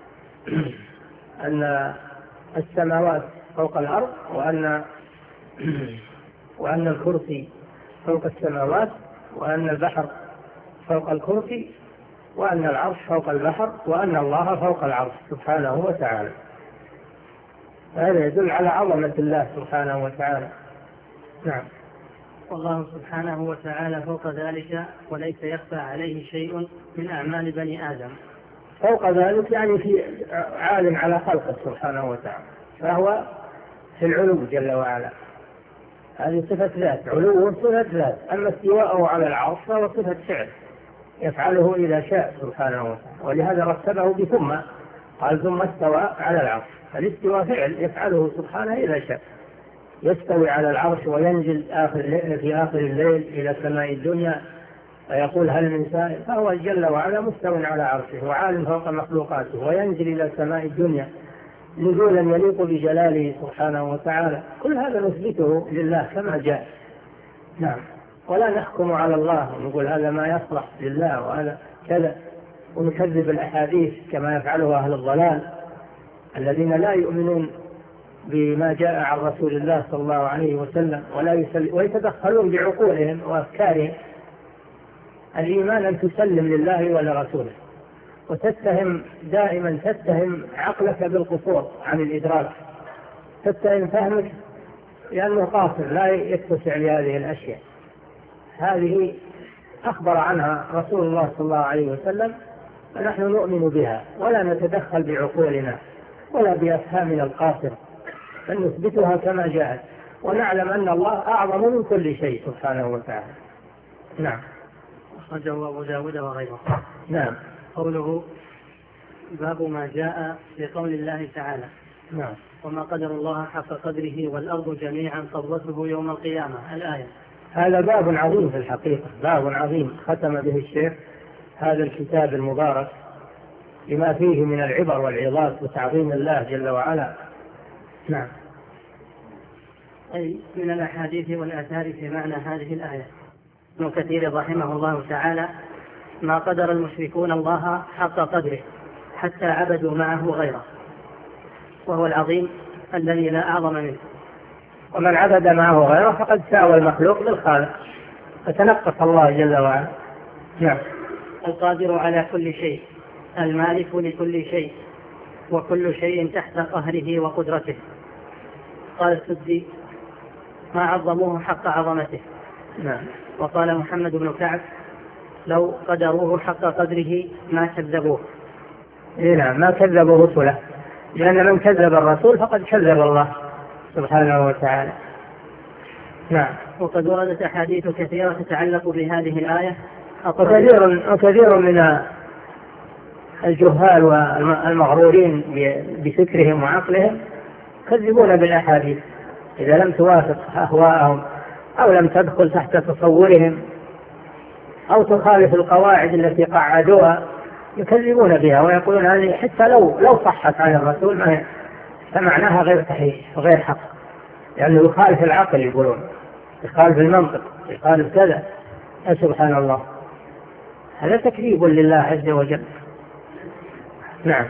أن السماوات فوق الأرض، وأن وأن الكرسي فوق السماوات، وأن البحر فوق الكرسي، وأن العرش فوق البحر، وأن الله فوق العرش سبحانه وتعالى. هذا يدل على عظمة الله سبحانه وتعالى. نعم. والله سبحانه وتعالى فوق ذلك وليس يخفى عليه شيء من أعمال بني آدم. فوق ذلك يعني في عالم على خلقه سبحانه وتعالى، فهو في العلو جل وعلا، هذه صفة ذات، علو صفة ذات. أما استواءه على العرش فهو صفة فعل يفعله إذا شاء سبحانه وتعالى، ولهذا رتبه بثم، قال ثم استوى على العرش. فالاستواء فعل يفعله سبحانه إذا شاء، يستوي على العرش وينزل آخر الليل في آخر الليل إلى سماء الدنيا فيقول هل من سائل، فهو جل وعلا مستو على عرشه وعالم فوق مخلوقاته، وينزل إلى سماء الدنيا نزولا يليق بجلاله سبحانه وتعالى. كل هذا نثبته لله كما جاء. نعم. ولا نحكم على الله ونقول هذا ما يصلح لله وهذا كذا، ونكذب الأحاديث كما يفعله أهل الضلال الذين لا يؤمنون بما جاء عن رسول الله صلى الله عليه وسلم ولا يسل... ويتدخلون بعقولهم وأفكارهم. الإيمان أن تسلم لله ولرسوله، وتتهم دائما تتهم عقلك بالقصور عن الإدراك، تتهم فهمك لأنه قاصر لا يتسع لهذه الأشياء. هذه أخبر عنها رسول الله صلى الله عليه وسلم، فنحن نؤمن بها ولا نتدخل بعقولنا ولا بأفهامنا القاصرة، بل نثبتها كما جاءت، ونعلم أن الله أعظم من كل شيء سبحانه وتعالى. نعم. أخرجه أبو داود وغيره. نعم. قوله باب ما جاء في قول الله تعالى نعم. وما قدر الله حق قدره والأرض جميعا قبضته يوم القيامة، الآية. هذا باب عظيم في الحقيقة، باب عظيم ختم به الشيخ هذا الكتاب المبارك لما فيه من العبر والعظات وتعظيم الله جل وعلا. نعم. أي من الأحاديث والآثار في معنى هذه الآية. ابن كثير رحمه الله تعالى ما قدر المشركون الله حق قدره حتى عبدوا معه غيره، وهو العظيم الذي لا أعظم منه. ومن عبد معه غيره فقد ساوى المخلوق بالخالق، فتنقص الله جل وعلا. نعم. القادر على كل شيء، المالك لكل شيء، وكل شيء تحت قهره وقدرته. قال السدي ما عظموه حق عظمته. نعم. وقال محمد بن كعب لو قدروه حق قدره ما كذبوه. إيه نعم، ما كذبوا رسله، لأن من كذب الرسول فقد كذب الله سبحانه وتعالى. نعم. وقد وردت أحاديث كثيرة تتعلق بهذه الآية، وكثير, وكثير من الجهال والمغرورين بفكرهم وعقلهم كذبون بالأحاديث إذا لم توافق أهواءهم أو لم تدخل تحت تصورهم أو تخالف القواعد التي قعدوها، يكذبون بها ويقولون هذه حتى لو لو صحت عن الرسول ما فمعناها غير صحيح وغير حق، لأنه يخالف العقل، يقولون يخالف المنطق، يخالف كذا. سبحان الله، هذا تكذيب لله عز وجل. نعم.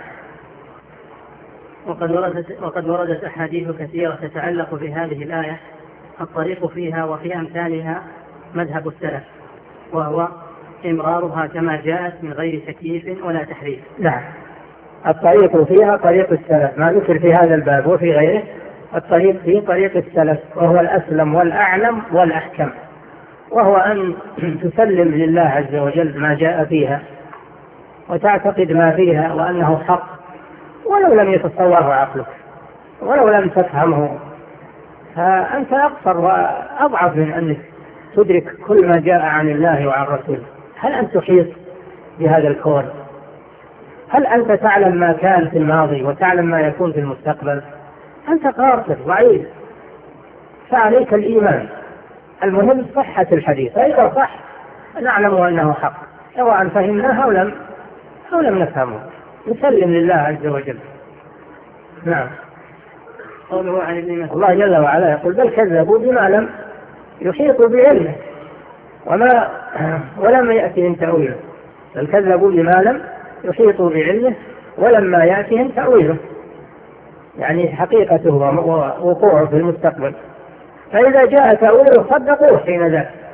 وقد وردت, وقد وردت أحاديث كثيرة تتعلق بهذه الآية، الطريق فيها وفي أمثالها مذهب السلف، وهو إمرارها كما جاءت من غير تكييف ولا تحريف. نعم. الطريق فيها طريق السلف، ما ذكر في هذا الباب وفي غيره، الطريق فيه طريق السلف، وهو الأسلم والأعلم والأحكم، وهو أن تسلم لله عز وجل ما جاء فيها وتعتقد ما فيها وأنه حق ولو لم يتصوره عقلك ولو لم تفهمه، فأنت أقصر وأضعف من أنك تدرك كل ما جاء عن الله وعن رسوله. هل أنت تحيط بهذا الكون؟ هل أنت تعلم ما كان في الماضي وتعلم ما يكون في المستقبل؟ أنت قاصر ضعيف، فعليك الإيمان. المهم صحة الحديث، فإذا صح نعلم أنه حق، سواء فهمناه أو لم أو لم نفهمه، نسلم لله عز وجل. نعم. قوله عن ابن مسعود الله جل وعلا يقول بل كذبوا بما لم يحيطوا بعلمه وما ولم يأتهم تأويله، بل كذبوا بما لم يحيطوا بعلمه ولما يأتهم تأويله، يعني حقيقته ووقوعه في المستقبل، فإذا جاء تأويله صدقوه حين ذاك،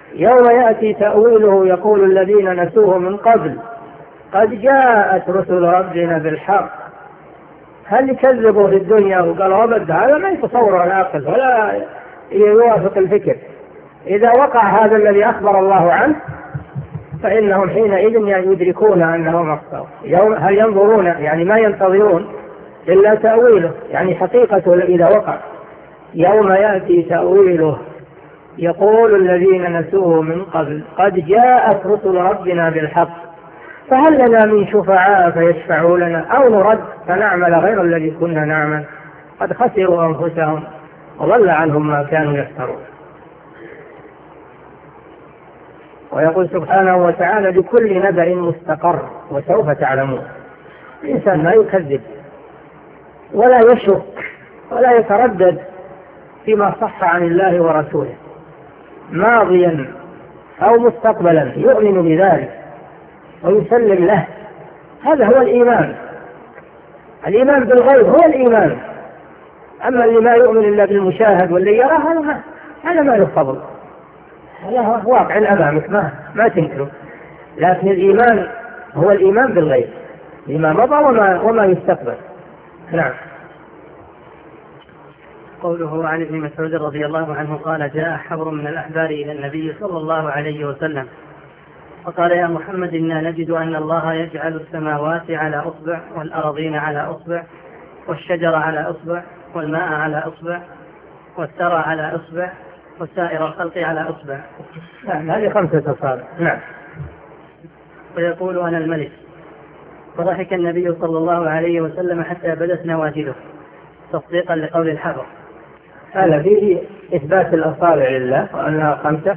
يوم يأتي تأويله يقول الذين نسوه من قبل قد جاءت رسل ربنا بالحق. هل يكذبوا في الدنيا وقالوا أبد؟ هذا ما يتصور العقل ولا يوافق الفكر. إذا وقع هذا الذي أخبر الله عنه فإنهم حينئذ يدركون أنهم أخطأوا. هل ينظرون يعني ما ينتظرون إلا تأويله، يعني حقيقته إذا وقع. يوم يأتي تأويله يقول الذين نسوه من قبل قد جاءت رسل ربنا بالحق فهل لنا من شفعاء فيشفعوا لنا أو نرد فنعمل غير الذي كنا نعمل قد خسروا أنفسهم وضل عنهم ما كانوا يفترون. ويقول سبحانه وتعالى لكل نبأ مستقر وسوف تعلمون. الإنسان ما يكذب ولا يشك ولا يتردد فيما صح عن الله ورسوله ماضيا أو مستقبلا، يؤمن بذلك ويسلم له. هذا هو الإيمان. الإيمان بالغيب هو الإيمان. أما اللي ما يؤمن إلا بالمشاهد واللي يراه هذا ما له فضل، هذا واقع أمامك ما, ما تنكره. لكن الإيمان هو الإيمان بالغيب لما مضى وما, وما يستقبل. نعم. قوله عن ابن مسعود رضي الله عنه قال جاء حبر من الأحبار إلى النبي صلى الله عليه وسلم فقال يا محمد إنا نجد أن الله يجعل السماوات على أصبع والأرضين على أصبع والشجر على أصبع والماء على أصبع والثرى على أصبع وسائر الخلق على أصبع. نعم هذه خمسة أصابع. نعم. ويقول أنا الملك. فضحك النبي صلى الله عليه وسلم حتى بدت نواجذه تصديقا لقول الحبر. هذا فيه إثبات الأصابع لله وأنها خمسة،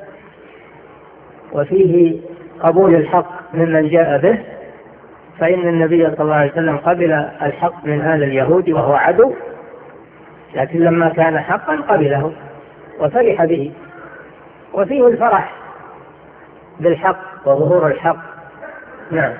وفيه قبول الحق ممن جاء به، فإن النبي صلى الله عليه وسلم قبل الحق من هذا اليهود وهو عدو، لكن لما كان حقا قبله وفرح به. وفيه الفرح بالحق وظهور الحق. نعم.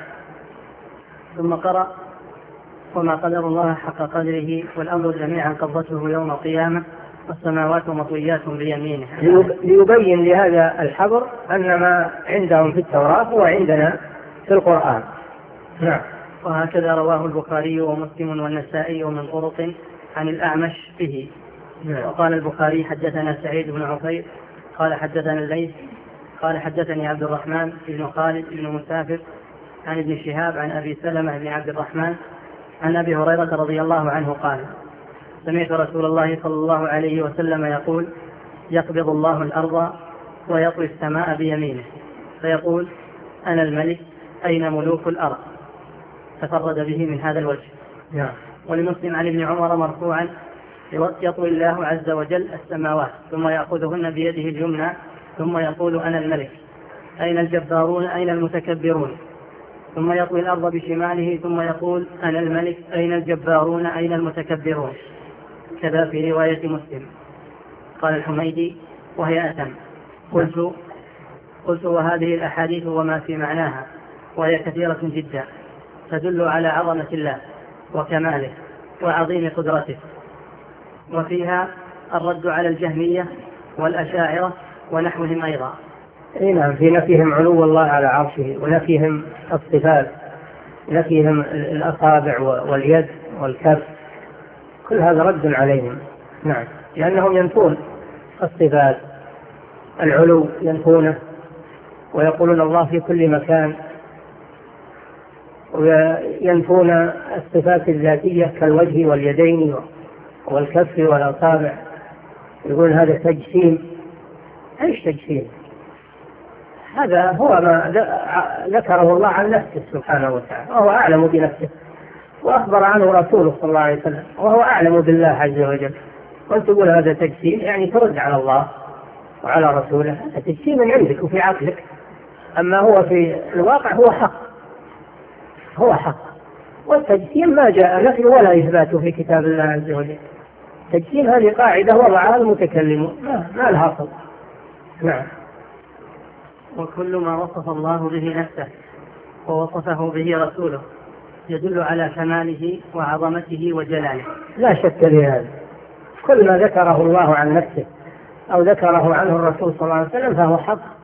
ثم قرأ وما قدر الله حق قدره والأمر جميعا قبضته يوم القيامة والسماوات مطويات بيمينه، ليبين لهذا الحبر أن ما عندهم في التوراة هو عندنا في القرآن. نعم. وهكذا رواه البخاري ومسلم والنسائي من طرق عن الأعمش به. نعم. وقال البخاري حدثنا سعيد بن عفير قال حدثنا الليث قال حدثني عبد الرحمن بن خالد بن مسافر عن ابن شهاب عن أبي سلمة بن عبد الرحمن عن أبي هريرة رضي الله عنه قال سمعت رسول الله صلى الله عليه وسلم يقول يقبض الله الأرض ويطوي السماء بيمينه فيقول أنا الملك أين ملوك الأرض، تفرد به من هذا الوجه. نعم. ولمسلم عن ابن عمر مرفوعا يطوي الله عز وجل السماوات ثم يأخذهن بيده اليمنى ثم يقول أنا الملك أين الجبارون أين المتكبرون، ثم يطوي الأرض بشماله ثم يقول أنا الملك أين الجبارون أين المتكبرون. كذا في رواية مسلم. قال الحميدي وهي أتم. قلت قلت وهذه الأحاديث وما في معناها وهي كثيرة جدا تدل على عظمة الله وكماله وعظيم قدرته، وفيها الرد على الجهمية والأشاعرة ونحوهم أيضا. نعم. في نفيهم علو الله على عرشه ونفيهم الصفات، نفيهم الأصابع واليد والكف، كل هذا رد عليهم. نعم. لأنهم ينفون الصفات، العلو ينفونه ويقولون الله في كل مكان، وينفون الصفات الذاتية كالوجه واليدين والكف والأصابع، يقول هذا تجسيم. ايش تجسيم؟ هذا هو ما ذكره الله عن نفسه سبحانه وتعالى، وهو أعلم بنفسه، وأخبر عنه رسوله صلى الله عليه وسلم، وهو أعلم بالله عز وجل. قلت تقول هذا تجسيم يعني ترد على الله وعلى رسوله، التجسيم من عندك وفي عقلك، أما هو في الواقع هو حق، هو حق. والتجسيم ما جاء نفي ولا إثبات في كتاب الله عز وجل. التجسيم هذه قاعدة وضعها المتكلمون ما, ما لها صل. نعم. وكل ما وصف الله به نفسه ووصفه به رسوله يدل على كماله وعظمته وجلاله. لا شك في هذا. كل ما ذكره الله عن نفسه أو ذكره عنه الرسول صلى الله عليه وسلم فهو حق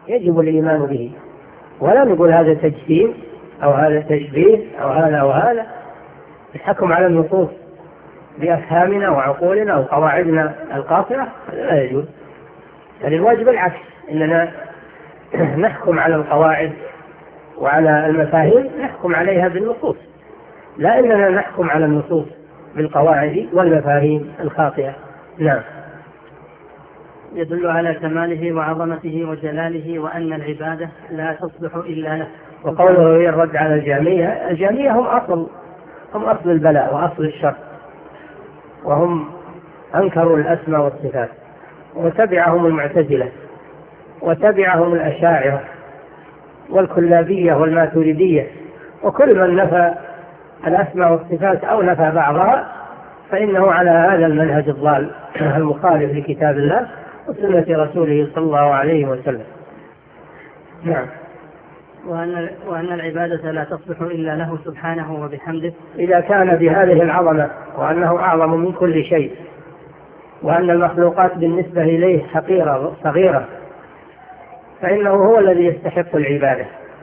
يجب الإيمان به، ولا نقول هذا تجسيم أو هذا تشبيه أو هذا أو هذا، نحكم على النصوص بأفهامنا وعقولنا وقواعدنا القاصرة، لا يجوز. بل الواجب العكس، إننا نحكم على القواعد وعلى المفاهيم نحكم عليها بالنصوص، لا إننا نحكم على النصوص بالقواعد والمفاهيم الخاطئة. نعم. يدل على كماله وعظمته وجلاله وأن العبادة لا تصلح إلا له. وقوله هي الرد على الجهمية، الجهمية هم أصل هم أصل البلاء وأصل الشر، وهم أنكروا الأسماء والصفات، وتبعهم المعتزلة وتبعهم الأشاعرة والكلابية والماتريدية، وكل من نفى الأسماء والصفات أو نفى بعضها فإنه على هذا المنهج الضال المخالف لكتاب الله وسنة رسوله صلى الله عليه وسلم. نعم. وأن, وأن العبادة لا تصلح إلا له سبحانه وبحمده إذا كان بهذه العظمة وأنه أعظم من كل شيء، وأن المخلوقات بالنسبة إليه حقيرة صغيرة، فإنه هو الذي يستحق العبادة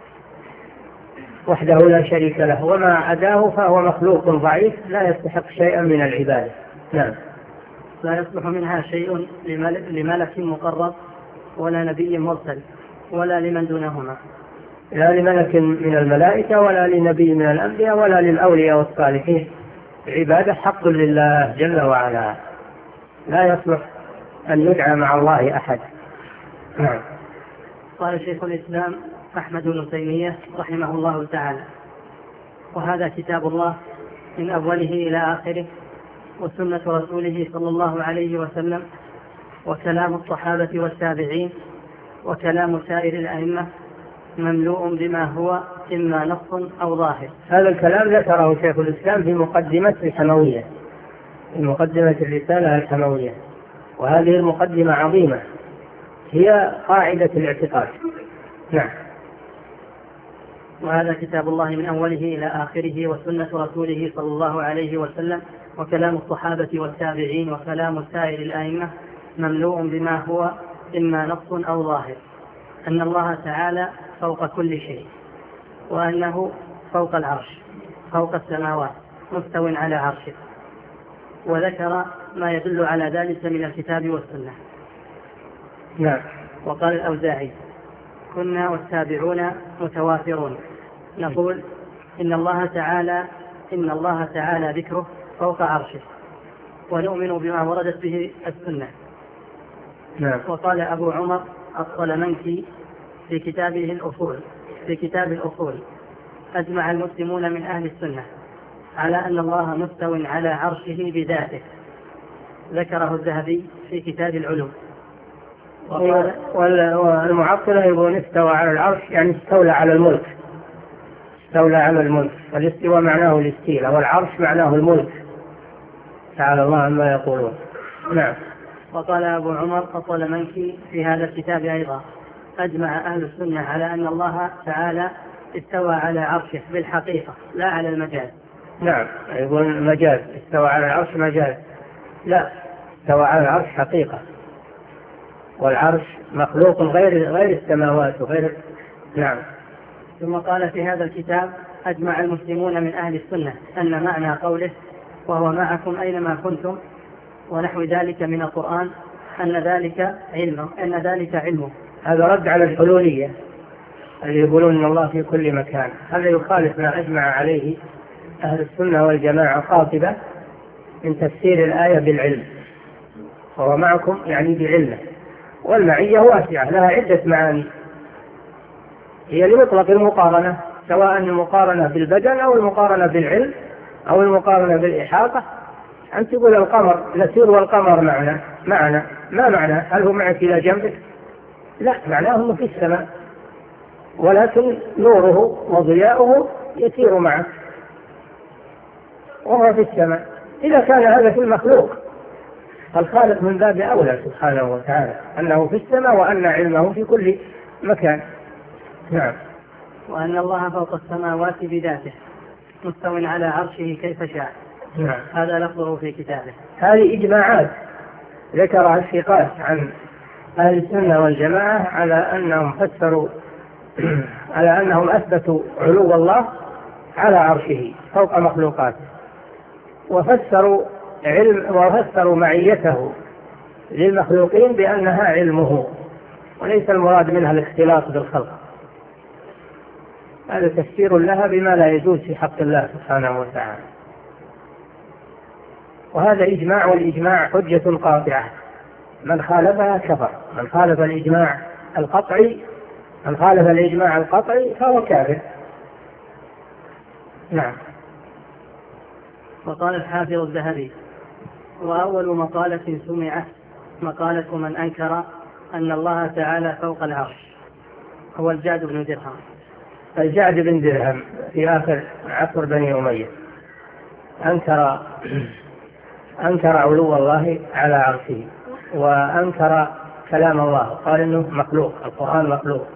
وحده لا شريك له، وما عداه فهو مخلوق ضعيف لا يستحق شيئا من العبادة. نعم. لا يصلح منها شيء لملك مقرب ولا نبي مرسل ولا لمن دونهما، لا لملك من الملائكة ولا لنبي من الأنبياء ولا للأولياء والصالحين. العبادة حق لله جل وعلا، لا يصلح أن يدعى مع الله أحد. نعم. قال شيخ الإسلام أحمد بن تيمية رحمه الله تعالى: وهذا كتاب الله من أوله إلى آخره، وسنة رسوله صلى الله عليه وسلم، وكلام الصحابة والتابعين، وكلام سائر الأئمة، مملوء بما هو إما نص أو ظاهر. هذا الكلام ذكره شيخ الإسلام في مقدمة الحموية، في مقدمة الرسالة الحموية، وهذه المقدمة عظيمة هي قاعدة الاعتقاد. نعم. وهذا كتاب الله من أوله إلى آخره، وسنة رسوله صلى الله عليه وسلم، وكلام الصحابة والتابعين، وكلام سائر الأئمة، مملوء بما هو إما نص أو ظاهر، أن الله تعالى فوق كل شيء، وأنه فوق العرش فوق السماوات مستو على عرشه، وذكر ما يدل على ذلك من الكتاب والسنة. نعم. وقال الأوزاعي: كنا والتابعون متوافرون نقول إن الله تعالى إن الله تعالى ذكره فوق عرشه، ونؤمن بما وردت به السنة. نعم. وقال أبو عمر الطلمنكي في كتابه الأصول في كتاب الأصول: أجمع المسلمون من أهل السنة على أن الله مستو على عرشه بذاته. ذكره الذهبي في كتاب العلوم. والمعطلة يقولون استوى على العرش يعني استولى على الملك، استولى على الملك، والاستواء معناه الاستيلاء، والعرش معناه الملك، تعالى الله عما يقولون. نعم. وقال أبو عمر الطلمنكي في هذا الكتاب أيضا: أجمع أهل السنة على أن الله تعالى استوى على عرشه بالحقيقة لا على المجاز. نعم. يقول مجاز، استوى على العرش مجاز، لا، استوى على العرش حقيقة، والعرش مخلوق غير غير السماوات وغير. نعم. ثم قال في هذا الكتاب: أجمع المسلمون من أهل السنة أن معنى قوله وهو معكم أينما كنتم ونحو ذلك من القرآن أن ذلك علمه أن ذلك علمه. هذا رد على الحلولية اللي يقولون إن الله في كل مكان، هذا يخالف ما أجمع عليه أهل السنة والجماعة قاطبة من تفسير الآية بالعلم، وهو معكم يعني بعلمه، والمعية واسعة لها عدة معاني، هي لمطلق المقارنة، سواء المقارنة بالبدن أو المقارنة بالعلم أو المقارنة بالإحاطة. أنت تقول القمر نسير والقمر معنا معنا ما معنى؟ هل هو معك إلى جنبك؟ لا، معناه أنه في السماء، ولكن نوره وضياؤه يسير معك وهو في السماء. إذا كان هذا في المخلوق فالخالق من باب أولى سبحانه وتعالى أنه في السماء وأن علمه في كل مكان. نعم. وأن الله فوق السماوات بذاته مستو على عرشه كيف شاء. نعم. هذا لفظه في كتابه. هذه إجماعات ذكرها الثقات عن أهل السنة والجماعة على أنهم فسروا على أنهم أثبتوا علو الله على عرشه فوق مخلوقاته، وفسروا علم وفسروا معيته للمخلوقين بأنها علمه، وليس المراد منها الاختلاط بالخلق. هذا تفسير لها بما لا يجوز في حق الله سبحانه وتعالى، وهذا إجماع، والإجماع حجة قاطعة، من خالفها كفر. من خالف الإجماع القطعي من خالف الإجماع القطعي فهو كافر. نعم. وقال الحافظ الذهبي: وأول مقالة سمعت مقالة من أنكر أن الله تعالى فوق العرش هو الجعد بن درهم. الجعد بن درهم في آخر عصر بني أمية أنكر أنكر علو الله على عرشه، وأنكر كلام الله، قال إنه مخلوق، القرآن مخلوق،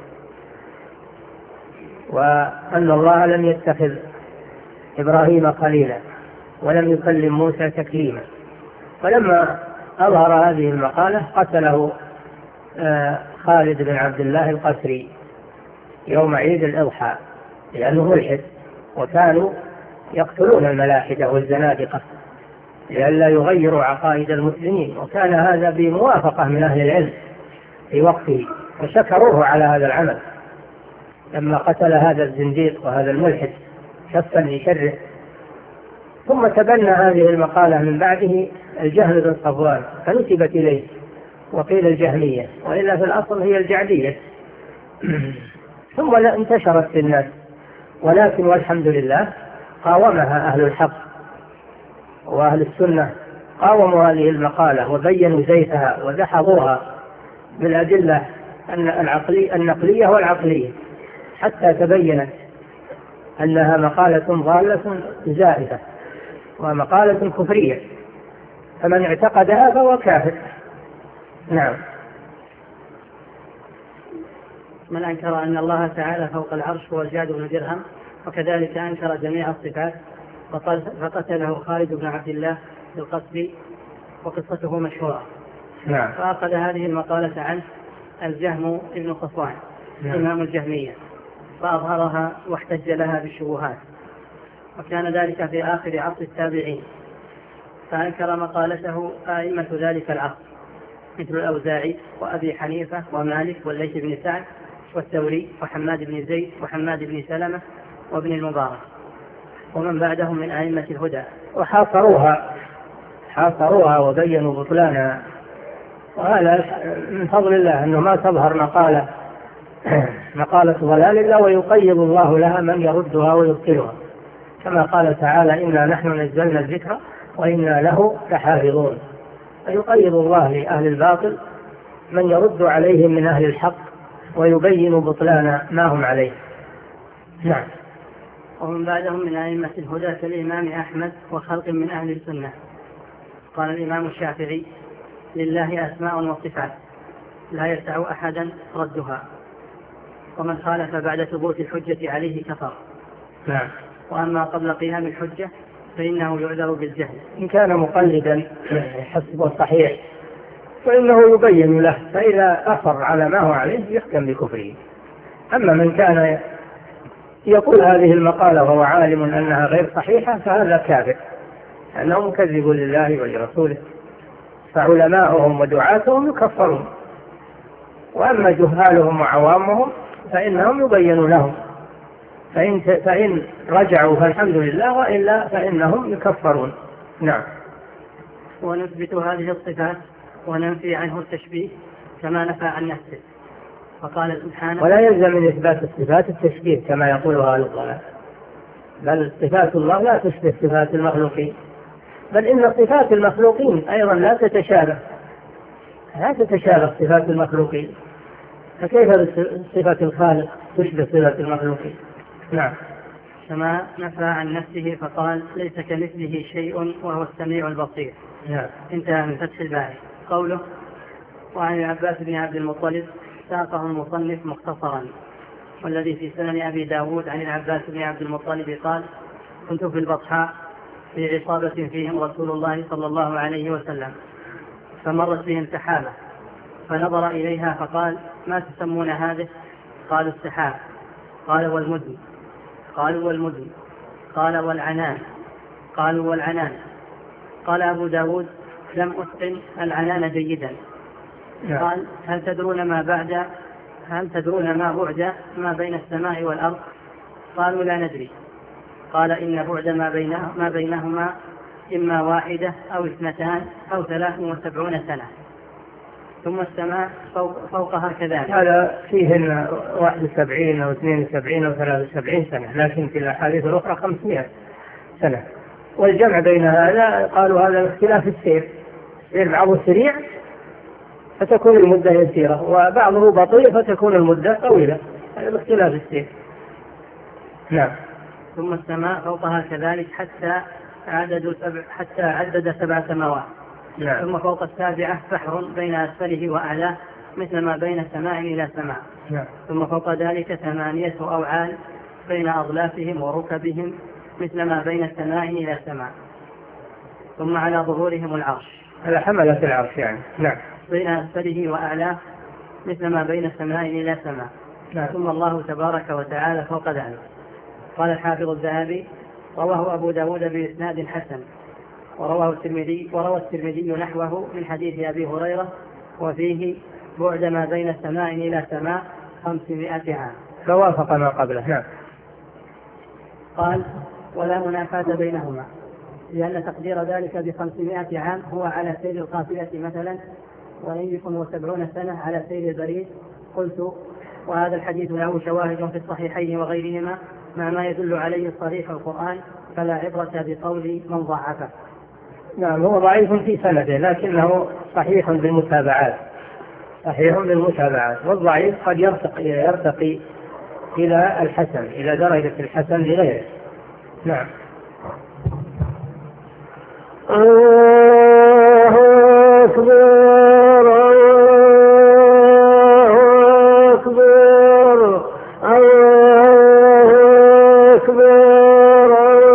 وأن الله لم يتخذ إبراهيم خليلا ولم يكلم موسى تكليما. فلما أظهر هذه المقالة قتله خالد بن عبد الله القسري يوم عيد الأضحى، لأنه ملحد، وكانوا يقتلون الملاحدة والزنادقة لئلا يغيروا عقائد المسلمين، وكان هذا بموافقة من أهل العلم في وقته، وشكروه على هذا العمل لما قتل هذا الزنديق وهذا الملحد شفا لشره. ثم تبنى هذه المقالة من بعده الجهم بن صفوان فنسبت إليه وقيل الجهمية، وإلا في الأصل هي الجعدية. ثم انتشرت في الناس، ولكن والحمد لله قاومها أهل الحق وأهل السنة، قاوموا هذه المقالة وبينوا زيفها ودحضوها بالأدلة العقلية النقلية والعقلية، حتى تبينت أنها مقالة ضالة زائفة ومقالة كفرية، فمن اعتقدها فهو كافر. نعم. من أنكر أن الله تعالى فوق العرش هو الجعد بن درهم، وكذلك أنكر جميع الصفات فقتله خالد بن عبد الله القسري، وقصته مشهورة. نعم. فأخذ هذه المقالة عنه الجهم بن صفوان إمام الجهمية، فأظهرها واحتج لها بالشبهات، وكان ذلك في آخر عصر التابعين، فأنكر مقالته أئمة ذلك العصر مثل الأوزاعي وأبي حنيفة ومالك والليث بن سعد والثوري وحماد بن زيد وحماد بن سلمة وابن المبارك ومن بعدهم من أئمة الهدى، وحاصروها حاصروها وبينوا بطلانها. وهذا من فضل الله أنه ما تظهر مقالة مقالة ضلال إلا ويقيض الله لها من يردها ويبطلها، كما قال تعالى: إنا نحن نزلنا الذكر وإنا له لحافظون. فيقيض الله لأهل الباطل من يرد عليهم من أهل الحق ويبين بطلان ما هم عليه. نعم. ومن بعدهم من أئمة الهدى كالإمام أحمد وخلق من أهل السنة. قال الإمام الشافعي: لله أسماء وصفات لا يسع أحدا ردها، ومن خالف بعد ثبوت الحجة عليه كفر. نعم. وأما قبل قيام الحجة فإنه يعذر بالجهل. إن كان مقلدا حسب الصحيح فإنه يبين له، فإذا أصر على ما هو عليه يحكم بكفره. أما من كان يقول هذه المقالة وهو عالم أنها غير صحيحة فهذا كافر، أنه مكذب لله ولرسوله، فعلماؤهم ودعاتهم يكفرون، وأما جهالهم وعوامهم فإنهم يبين لهم، فإن, فإن رجعوا فالحمد لله، وإلا فإنهم يكفرون. نعم. ونثبت هذه الصفات وننفي عنه التشبيه كما نفى عن نفسه. وقال سبحانه: ولا يلزم من إثبات الصفات التشبيه كما يقولها أهل الضلال، بل صفات الله لا تشبه صفات المخلوقين، بل إن صفات المخلوقين أيضا لا تتشابه لا تتشابه صفات المخلوقين، فكيف صفة الخالق تشبه صفة المخلوقين؟ نعم. كما نفى عن نفسه فقال: ليس كمثله شيء وهو السميع البصير. نعم. انتهى من فتح الباري. قوله: وعن العباس بن عبد المطلب ساقه المصنف مختصرا، والذي في سنن أبي داود عن العباس بن عبد المطلب قال: كنت في البطحاء في عصابة فيهم رسول الله صلى الله عليه وسلم، فمرت بهم سحابة، فنظر إليها فقال: ما تسمون هذه؟ قالوا: السحاب. قال: والمدن؟ قالوا: والمدن. قال: والعنان؟ قالوا: والعنان. قال أبو داود: لم أتقن العنان جيدا. قال: هل تدرون ما بعد هل تدرون ما بعد ما بين السماء والأرض؟ قالوا: لا ندري. قال: إن بعد ما, بينه ما بينهما إما واحدة أو اثنتان أو ثلاث وسبعون سنة. ثم السماء فوق فوقها كذلك. هذا فيهن واحد وسبعين أو اثنين وسبعين أو ثلاث وسبعين سنة، لكن في الأحاديث الأخرى خمسمائة سنة. والجمع بين هذا قالوا هذا اختلاف السير، السير بعضه سريع فتكون المدة يسيرة، وبعضه بطيء فتكون المدة طويلة. هذا الاختلاف السير. نعم. ثم السماء فوقها كذلك حتى عدد سبع حتى عدد سبع سماوات. نعم. ثم فوق السابعة بحر بين أسفله وأعلاه مثل ما بين سماء إلى سماء. نعم. ثم فوق ذلك ثمانية أوعال بين أضلافهم وركبهم مثل ما بين السماء إلى السماء. ثم على ظهورهم العرش. هذا حملة العرش يعني. نعم. بين أسفله وأعلاه مثل ما بين السماء إلى السماء. نعم. ثم الله تبارك وتعالى فوق ذلك. قال الحافظ الذهبي: رواه أبو داود بإسناد حسن، ورواه الترمذي وروى الترمذي نحوه من حديث أبي هريرة، وفيه: بعد ما بين السماء إلى سماء خمسمائة عام. فوافق ما قبله. نعم. قال: ولا منافاة بينهما، لأن تقدير ذلك بخمسمائة عام هو على سير القافلة مثلا، وإن يكن وسبعون سنة على سير البريد. قلت: وهذا الحديث له شواهد في الصحيحين وغيرهما مع ما يدل عليه صريح القرآن، فلا عبرة بقول من ضعفه. نعم. هو ضعيف في سنده لكنه صحيح بالمتابعات، صحيح بالمتابعات. والضعيف قد يرتقي يرتقي إلى الحسن، إلى درجة الحسن لغيره. نعم. الله أكبر، الله أكبر، الله أكبر،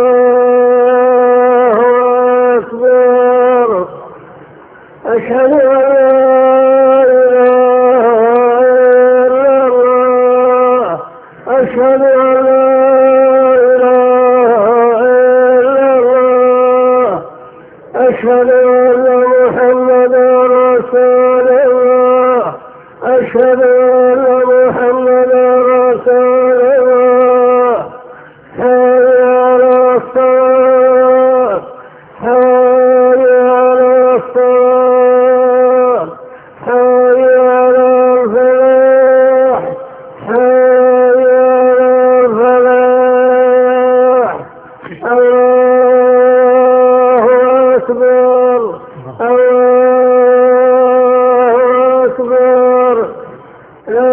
الله أكبر. أشهد أن لا إله إلا الله، أشهد أن لا إله إلا الله، أشهد أن محمدا رسول الله، أشهد أن محمدا رسول الله. حي على الصلاة، حي على الصلاة، حي على الفلاح، حي على الفلاح. الله أكبر، الله أكبر. لا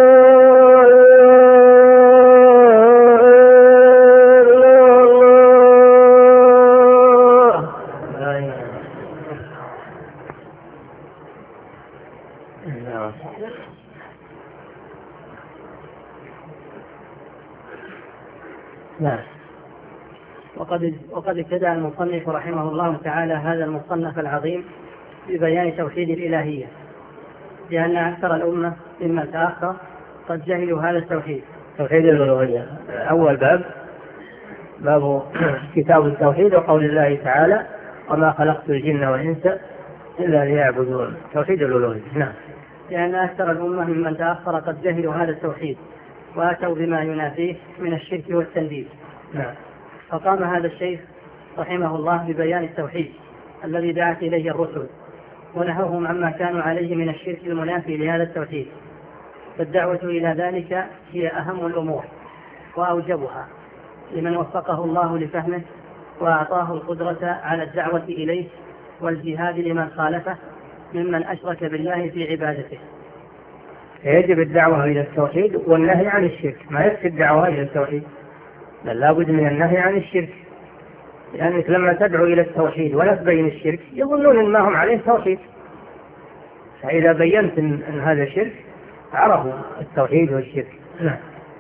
نعم. وقد وقد ابتدأ المصنف رحمه الله تعالى هذا المصنف العظيم ببيان توحيد الإلهية، لأن أكثر الأمة ممن تأخر قد جهلوا هذا التوحيد، توحيد الألوهية. أول باب باب كتاب التوحيد، وقول الله تعالى: وما خلقت الجن والإنس إلا ليعبدون. توحيد الألوهية. نعم. لأن أكثر الأمة ممن تأخر قد جهلوا هذا التوحيد وأتوا بما ينافيه من الشرك والتنديد. نعم. فقام هذا الشيخ رحمه الله ببيان التوحيد الذي دعت إليه الرسل، ونهوهم عما كانوا عليه من الشرك المنافي لهذا التوحيد. فالدعوة إلى ذلك هي أهم الأمور وأوجبها لمن وفقه الله لفهمه وأعطاه القدرة على الدعوة إليه والجهاد لمن خالفه ممن أشرك بالله في عبادته. يجب الدعوة إلى التوحيد والنهي عن الشرك، ما يكفي الدعوة إلى التوحيد، بل لابد من النهي عن الشرك، لأنك لما تدعو إلى التوحيد ولا تبين الشرك يظنون أن ما هم عليه توحيد، فإذا بينت أن هذا شرك عرفوا التوحيد والشرك. نعم.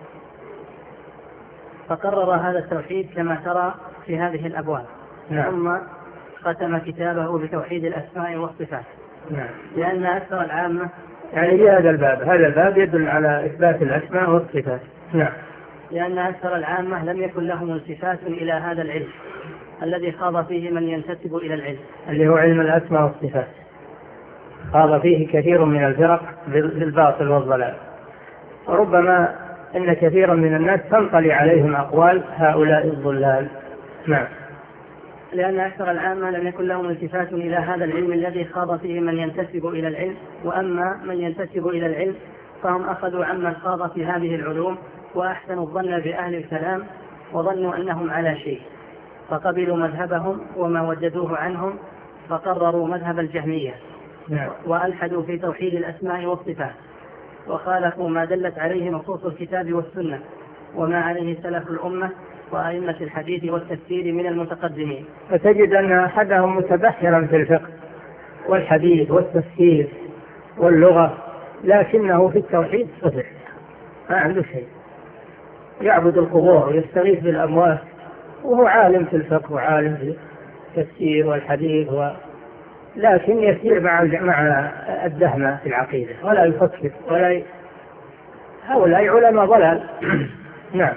فقرر هذا التوحيد كما ترى في هذه الأبواب. نعم. ثم ختم كتابه بتوحيد الأسماء والصفات. نعم. لأن أكثر العامة يعني في هذا الباب هذا الباب يدل على إثبات الأسماء والصفات. نعم. لأن أكثر العامة لم يكن لهم التفات إلى هذا العلم الذي خاض فيه من ينتسب إلى العلم، اللي هو علم الأسماء والصفات، خاض فيه كثير من الفرق بالباطل والضلال، وربما إن كثيرا من الناس تنطلي عليهم أقوال هؤلاء الضلال. نعم. لأن أكثر العامة لم يكن لهم التفات إلى هذا العلم الذي خاض فيه من ينتسب إلى العلم، وأما من ينتسب إلى العلم فهم أخذوا عمن خاض في هذه العلوم وأحسنوا الظن بأهل الكلام وظنوا أنهم على شيء، فقبلوا مذهبهم وما وجدوه عنهم، فقرروا مذهب الجهمية وألحدوا في توحيد الأسماء والصفات، وخالفوا ما دلت عليه نصوص الكتاب والسنة وما عليه سلف الأمة وأئمة الحديث والتفسير من المتقدمين. فتجد أن أحدهم متبحرا في الفقه والحديث والتفسير واللغة، لكنه في التوحيد صفر، ما عنده شيء، يعبد القبور ويستغيث بالأموات، وهو عالم في الفقه وعالم في التفسير والحديث و... لكن يسير مع مع الدهمة في العقيدة ولا يفكر ولا ي... هؤلاء علماء ضلال. نعم.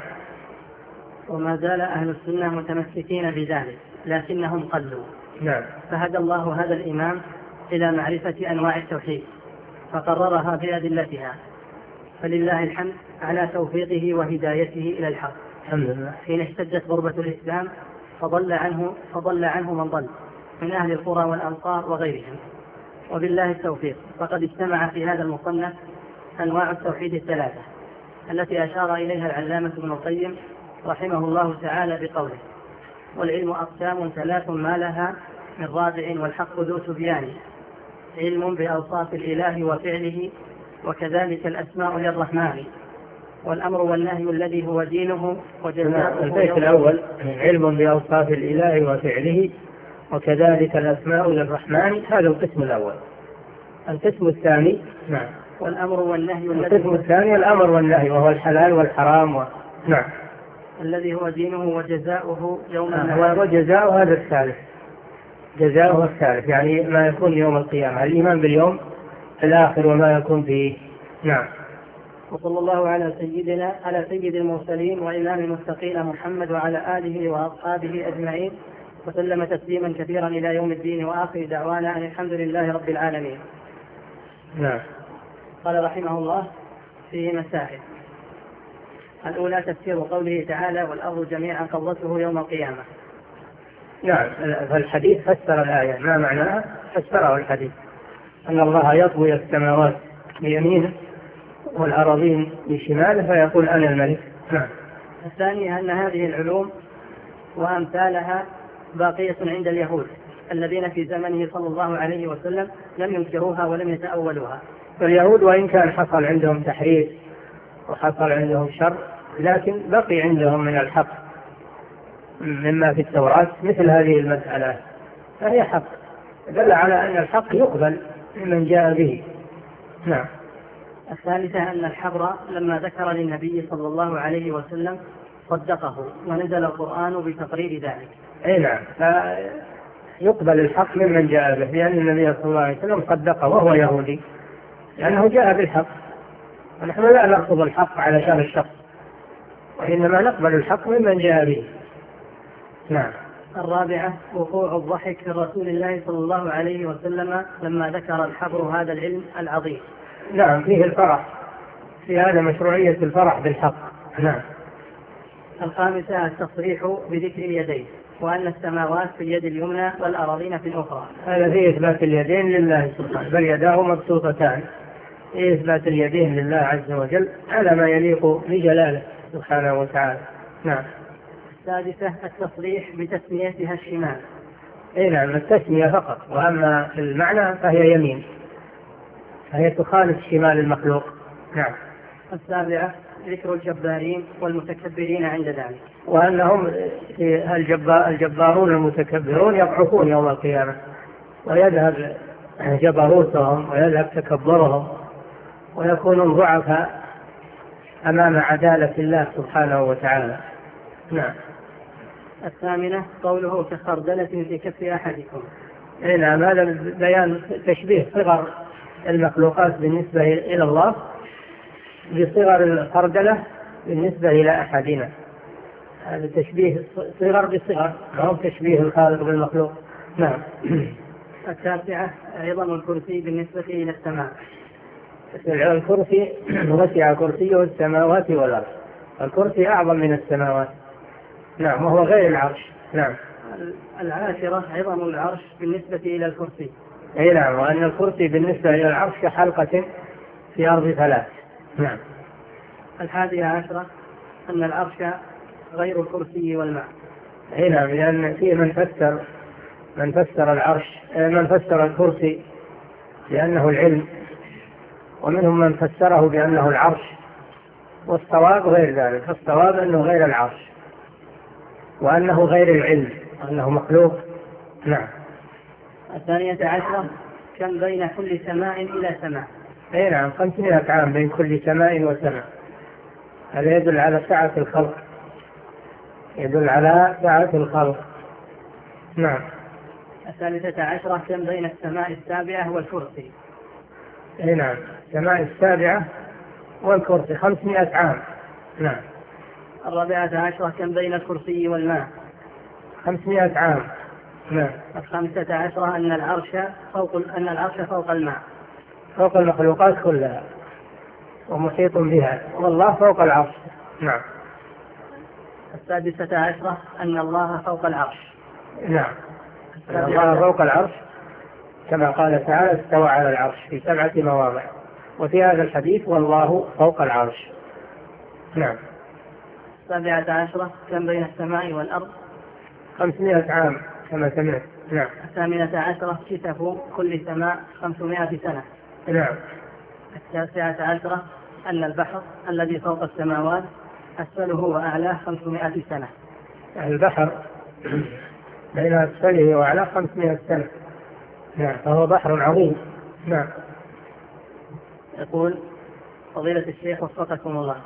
وما زال أهل السنة متمسكين بذلك لكنهم قلوا. نعم. فهدى الله هذا الإمام إلى معرفة أنواع التوحيد فقررها بأدلتها، فلله الحمد على توفيقه وهدايته إلى الحق. الحمد لله. حين اشتدت غربة الإسلام فضل عنه فضل عنه من ضل من أهل القرى والأمصار وغيرهم، وبالله التوفيق. فقد اجتمع في هذا المصنف أنواع التوحيد الثلاثة التي أشار إليها العلامة ابن القيم رحمه الله تعالى بقوله: والعلم أقسام ثلاث ما لها من رابع والحق ذو تبيان، علم بأوصاف الإله وفعله وكذلك الأسماء للرحمن، والأمر والنهي الذي هو دينه وجزاؤه. البيت الأول علم بأوصاف الإله وفعله وكذلك الأسماء للرحمن، هذا القسم الأول. القسم الثاني نعم والأمر والنهي القسم الثاني الأمر والنهي وهو الحلال والحرام و... نعم الذي هو دينه وجزاؤه يوم النهار. وجزاؤه هذا الثالث، جزاؤه الثالث يعني ما يكون يوم القيامة، الإيمان باليوم الآخر وما يكون فيه. نعم. وصلى الله على سيدنا على سيد المرسلين وإمام المتقين محمد وعلى آله وأصحابه أجمعين وسلم تسليما كثيرا إلى يوم الدين، وآخر دعوانا أن الحمد لله رب العالمين. نعم. قال رحمه الله فيه مسائل. الأولى تفسير قوله تعالى: والأرض جميعا قبضته يوم القيامة. نعم. فالحديث فسر الآية، ما معناها؟ فسره الحديث أن الله يطوي السماوات بيمينه والأراضين بشماله فيقول أنا الملك. نعم. الثانية أن هذه العلوم وأمثالها باقية عند اليهود الذين في زمنه صلى الله عليه وسلم لم ينكروها ولم يتأولوها. فاليهود وإن كان حصل عندهم تحريف وحصل عندهم شر، لكن بقي عندهم من الحق مما في التوراة مثل هذه المسألة، فهي حق دل على أن الحق يقبل ممن جاء به. نعم. الثالثة أن الحبر لما ذكر للنبي صلى الله عليه وسلم صدقه ونزل القرآن بتقرير ذلك. أي نعم، فيقبل الحق ممن جاء به، لأن النبي صلى الله عليه وسلم صدقه وهو يهودي لأنه جاء بالحق، ونحن لا نأخذ الحق على شان الشخص وإنما نقبل الحق ممن جاء به. نعم. الرابعة وقوع الضحك في رسول الله صلى الله عليه وسلم لما ذكر الحبر هذا العلم العظيم. نعم، فيه الفرح، في هذا مشروعية الفرح بالحق. نعم. الخامسة التصريح بذكر اليدين وأن السماوات في اليد اليمنى والأراضين في الأخرى. هذا فيه إثبات اليدين لله سبحانه، بل يداه مبسوطتان، فيه إثبات اليدين لله عز وجل على ما يليق بجلاله سبحانه وتعالى. نعم. السادسة التصريح بتسميتها الشمال. اي نعم، التسمية فقط، واما المعنى فهي يمين، فهي تخالف شمال المخلوق. نعم. السابعة ذكر الجبارين والمتكبرين عند ذلك، وانهم الجبارون المتكبرون يضعفون يوم القيامة ويذهب جبروتهم ويذهب تكبرهم ويكونون ضعفاء امام عدالة الله سبحانه وتعالى. نعم. الثامنة قوله كخردلة في كف أحدكم. نعم، هذا بيان تشبيه صغر المخلوقات بالنسبة إلى الله بصغر الخردلة بالنسبة إلى أحدنا. هذا تشبيه صغر بصغر، ما هو تشبيه الخالق بالمخلوق. نعم. التاسعة عظم الكرسي بالنسبة إلى السماء. الكرسي وسع كرسيه السماوات والأرض، الكرسي أعظم من السماوات. نعم، وهو غير العرش. نعم. العاشرة عظم العرش بالنسبة إلى الكرسي. أي نعم، وأن الكرسي بالنسبة إلى العرش كحلقة في أرض ثلاث. نعم. الحادية عشرة أن العرش غير الكرسي والماء. أي نعم، لأن فيه من فسر من فسر العرش من فسر الكرسي بأنه العلم، ومنهم من فسره بأنه العرش، والصواب غير ذلك. الصواب أنه غير العرش، وأنه غير العلم، أنه مخلوق. نعم. الثانية عشرة كم بين كل سماء إلى سماء. أي نعم، خمسمائة عام بين كل سماء وسماء. هذا يدل على سعة الخلق، يدل على سعة الخلق. نعم. الثالثة عشرة كم بين السماء السابعة والكرسي. أي نعم، السماء السابعة والكرسي خمسمائة عام. نعم. الرابعة عشرة كم بين الكرسي والماء. خمسمائة عام. نعم. الخامسة عشرة أن العرش فوق أن العرش فوق الماء، فوق المخلوقات كلها ومحيط بها، والله فوق العرش. نعم. السادسة عشرة أن الله فوق العرش. نعم، أن الله فوق العرش كما قال تعالى استوى على العرش في سبعة مواضع، وفي هذا الحديث والله فوق العرش. نعم. السابعة عشرة كم بين السماء والأرض. خمسمائة عام كما سمعت. نعم. الثامنة عشرة كتف كل سماء خمسمائة سنة. نعم. التاسعة عشرة أن البحر الذي فوق السماوات أسفله وأعلاه خمسمائة سنة. البحر بين أسفله وأعلاه خمسمائة سنة. نعم، فهو بحر عظيم. نعم. يقول فضيلة الشيخ وفقكم الله،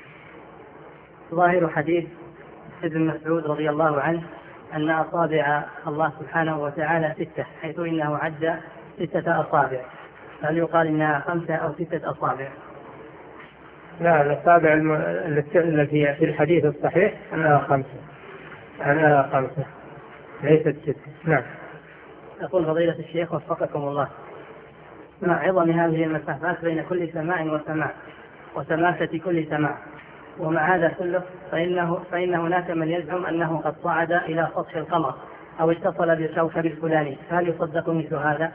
ظاهر حديث ابن مسعود رضي الله عنه أن أصابع الله سبحانه وتعالى ستة، حيث إنه عد ستة أصابع، هل يقال إنها خمسة أو ستة أصابع؟ لا، الأصابع التي في الحديث الصحيح أنها خمسة، أنها خمسة ليست ستة. نعم. يقول فضيلة الشيخ وفقكم الله، مع عظم هذه المسافات بين كل سماء وسماء وسماسة كل سماء، ومع هذا كله فإنه فإن هناك من يزعم أنه قد صعد إلى سطح القمر أو اتصل بالكوكب الفلاني، فهل يصدق مثل هذا؟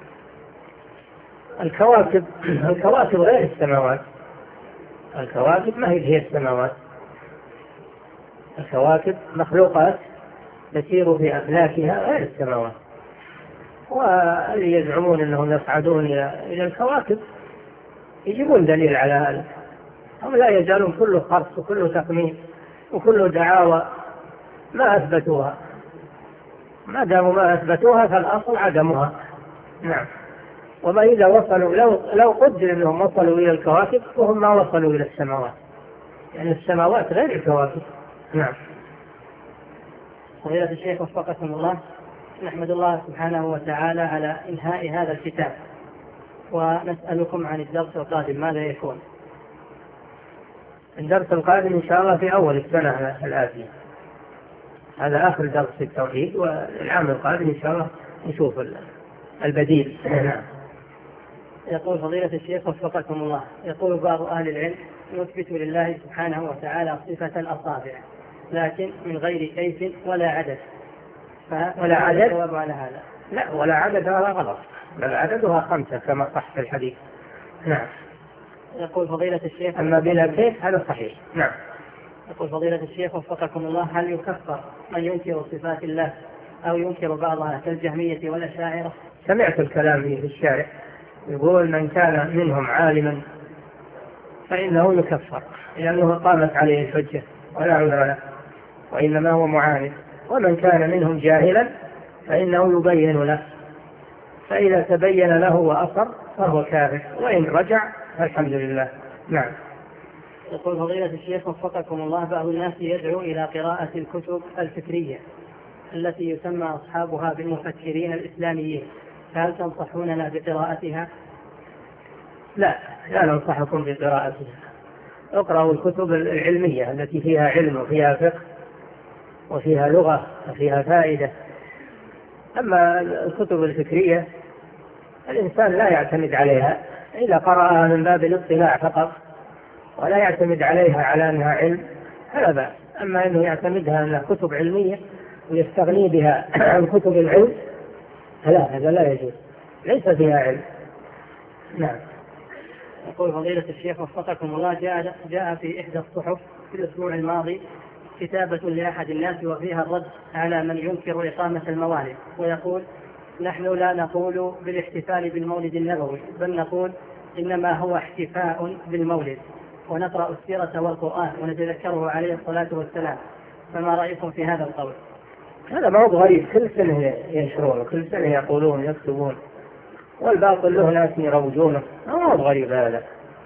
الكواكب الكواكب غير السماوات، الكواكب ما هي هي السماوات، الكواكب مخلوقات تسير في أفلاكها غير السماوات. واللي يزعمون أنهم يصعدون إلى الكواكب يجيبون دليل على هذا، هم لا يزالون كله خرص وكله تخمين وكله دعاوى ما أثبتوها، ما داموا ما أثبتوها فالأصل عدمها. نعم. وما إذا وصلوا لو, لو قدر أنهم وصلوا إلى الكواكب وهم ما وصلوا إلى السماوات، يعني السماوات غير الكواكب. نعم. فضيلة الشيخ وفقكم الله، نحمد الله سبحانه وتعالى على إنهاء هذا الكتاب، ونسألكم عن الدرس القادم ماذا يكون؟ الدرس القادم إن شاء الله في أول السنة الآتية، هذا آخر درس في التوحيد، والعام القادم إن شاء الله نشوف البديل. يقول فضيلة الشيخ وفقكم الله، يقول بعض أهل العلم نثبت لله سبحانه وتعالى صفة الأصابع لكن من غير كيف ولا عدد، ولا عدد الجواب على هذا؟ لا، ولا عدد، هذا غلط، بل عددها خمسة كما صح في الحديث. نعم. يقول فضيلة الشيخ أما بلا كيف هذا صحيح. نعم. يقول فضيلة الشيخ وفقكم الله، هل يكفر من ينكر صفات الله أو ينكر بعضها كالجهمية والأشاعرة؟ سمعت الكلام في الشارع يقول من كان منهم عالما فإنه يكفر لأنه قامت عليه الحجة ولا عذر له، وإنما هو معاند، ومن كان منهم جاهلا فإنه يبين له، فإذا تبين له وأصر فهو كافر، وإن رجع الحمد لله. نعم. يقول فضيلة الشيخ وفقكم الله، بعض الناس يدعو إلى قراءة الكتب الفكرية التي يسمى أصحابها بالمفكرين الإسلاميين، فهل تنصحوننا بقراءتها؟ لا لا ننصحكم بقراءتها. اقرأوا الكتب العلمية التي فيها علم وفيها فقه وفيها لغة وفيها فائدة. أما الكتب الفكرية الإنسان لا يعتمد عليها إذا قرأها من باب الاطلاع فقط ولا يعتمد عليها على أنها علم فلا بأس. أما أنه يعتمدها أنها كتب علمية ويستغني بها عن كتب العلم فلا، هذا لا يجوز، ليس فيها علم. نعم. يقول فضيلة الشيخ وفقكم الله، جاء, جاء في إحدى الصحف في الأسبوع الماضي كتابة لأحد الناس وفيها الرد على من ينكر إقامة الموالد، ويقول: نحن لا نقول بالاحتفال بالمولد النبوي، بل نقول إنما هو احتفاء بالمولد، ونقرأ السيرة والقرآن ونتذكره عليه الصلاة والسلام. فما رأيكم في هذا القول؟ هذا موضوع غريب، كل سنة ينشرونه، كل سنة يقولون يكتبون، والباطل له ناس يروجونه، موضوع غريب هذا.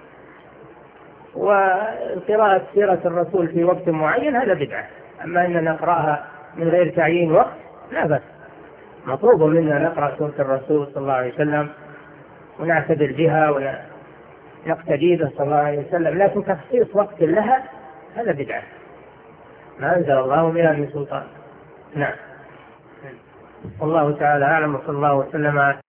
وقراءة سيرة الرسول في وقت معين هذا بدعة، أما أن نقرأها من غير تعيين وقت لا بأس. مطلوب منا نقرأ سورة الرسول صلى الله عليه وسلم ونعتبر بها ونقتدي به صلى الله عليه وسلم، لكن تخصيص وقت لها هذا بدعة، ما أنزل الله بها من سلطان. نعم. والله تعالى أعلم، وصلى الله وسلم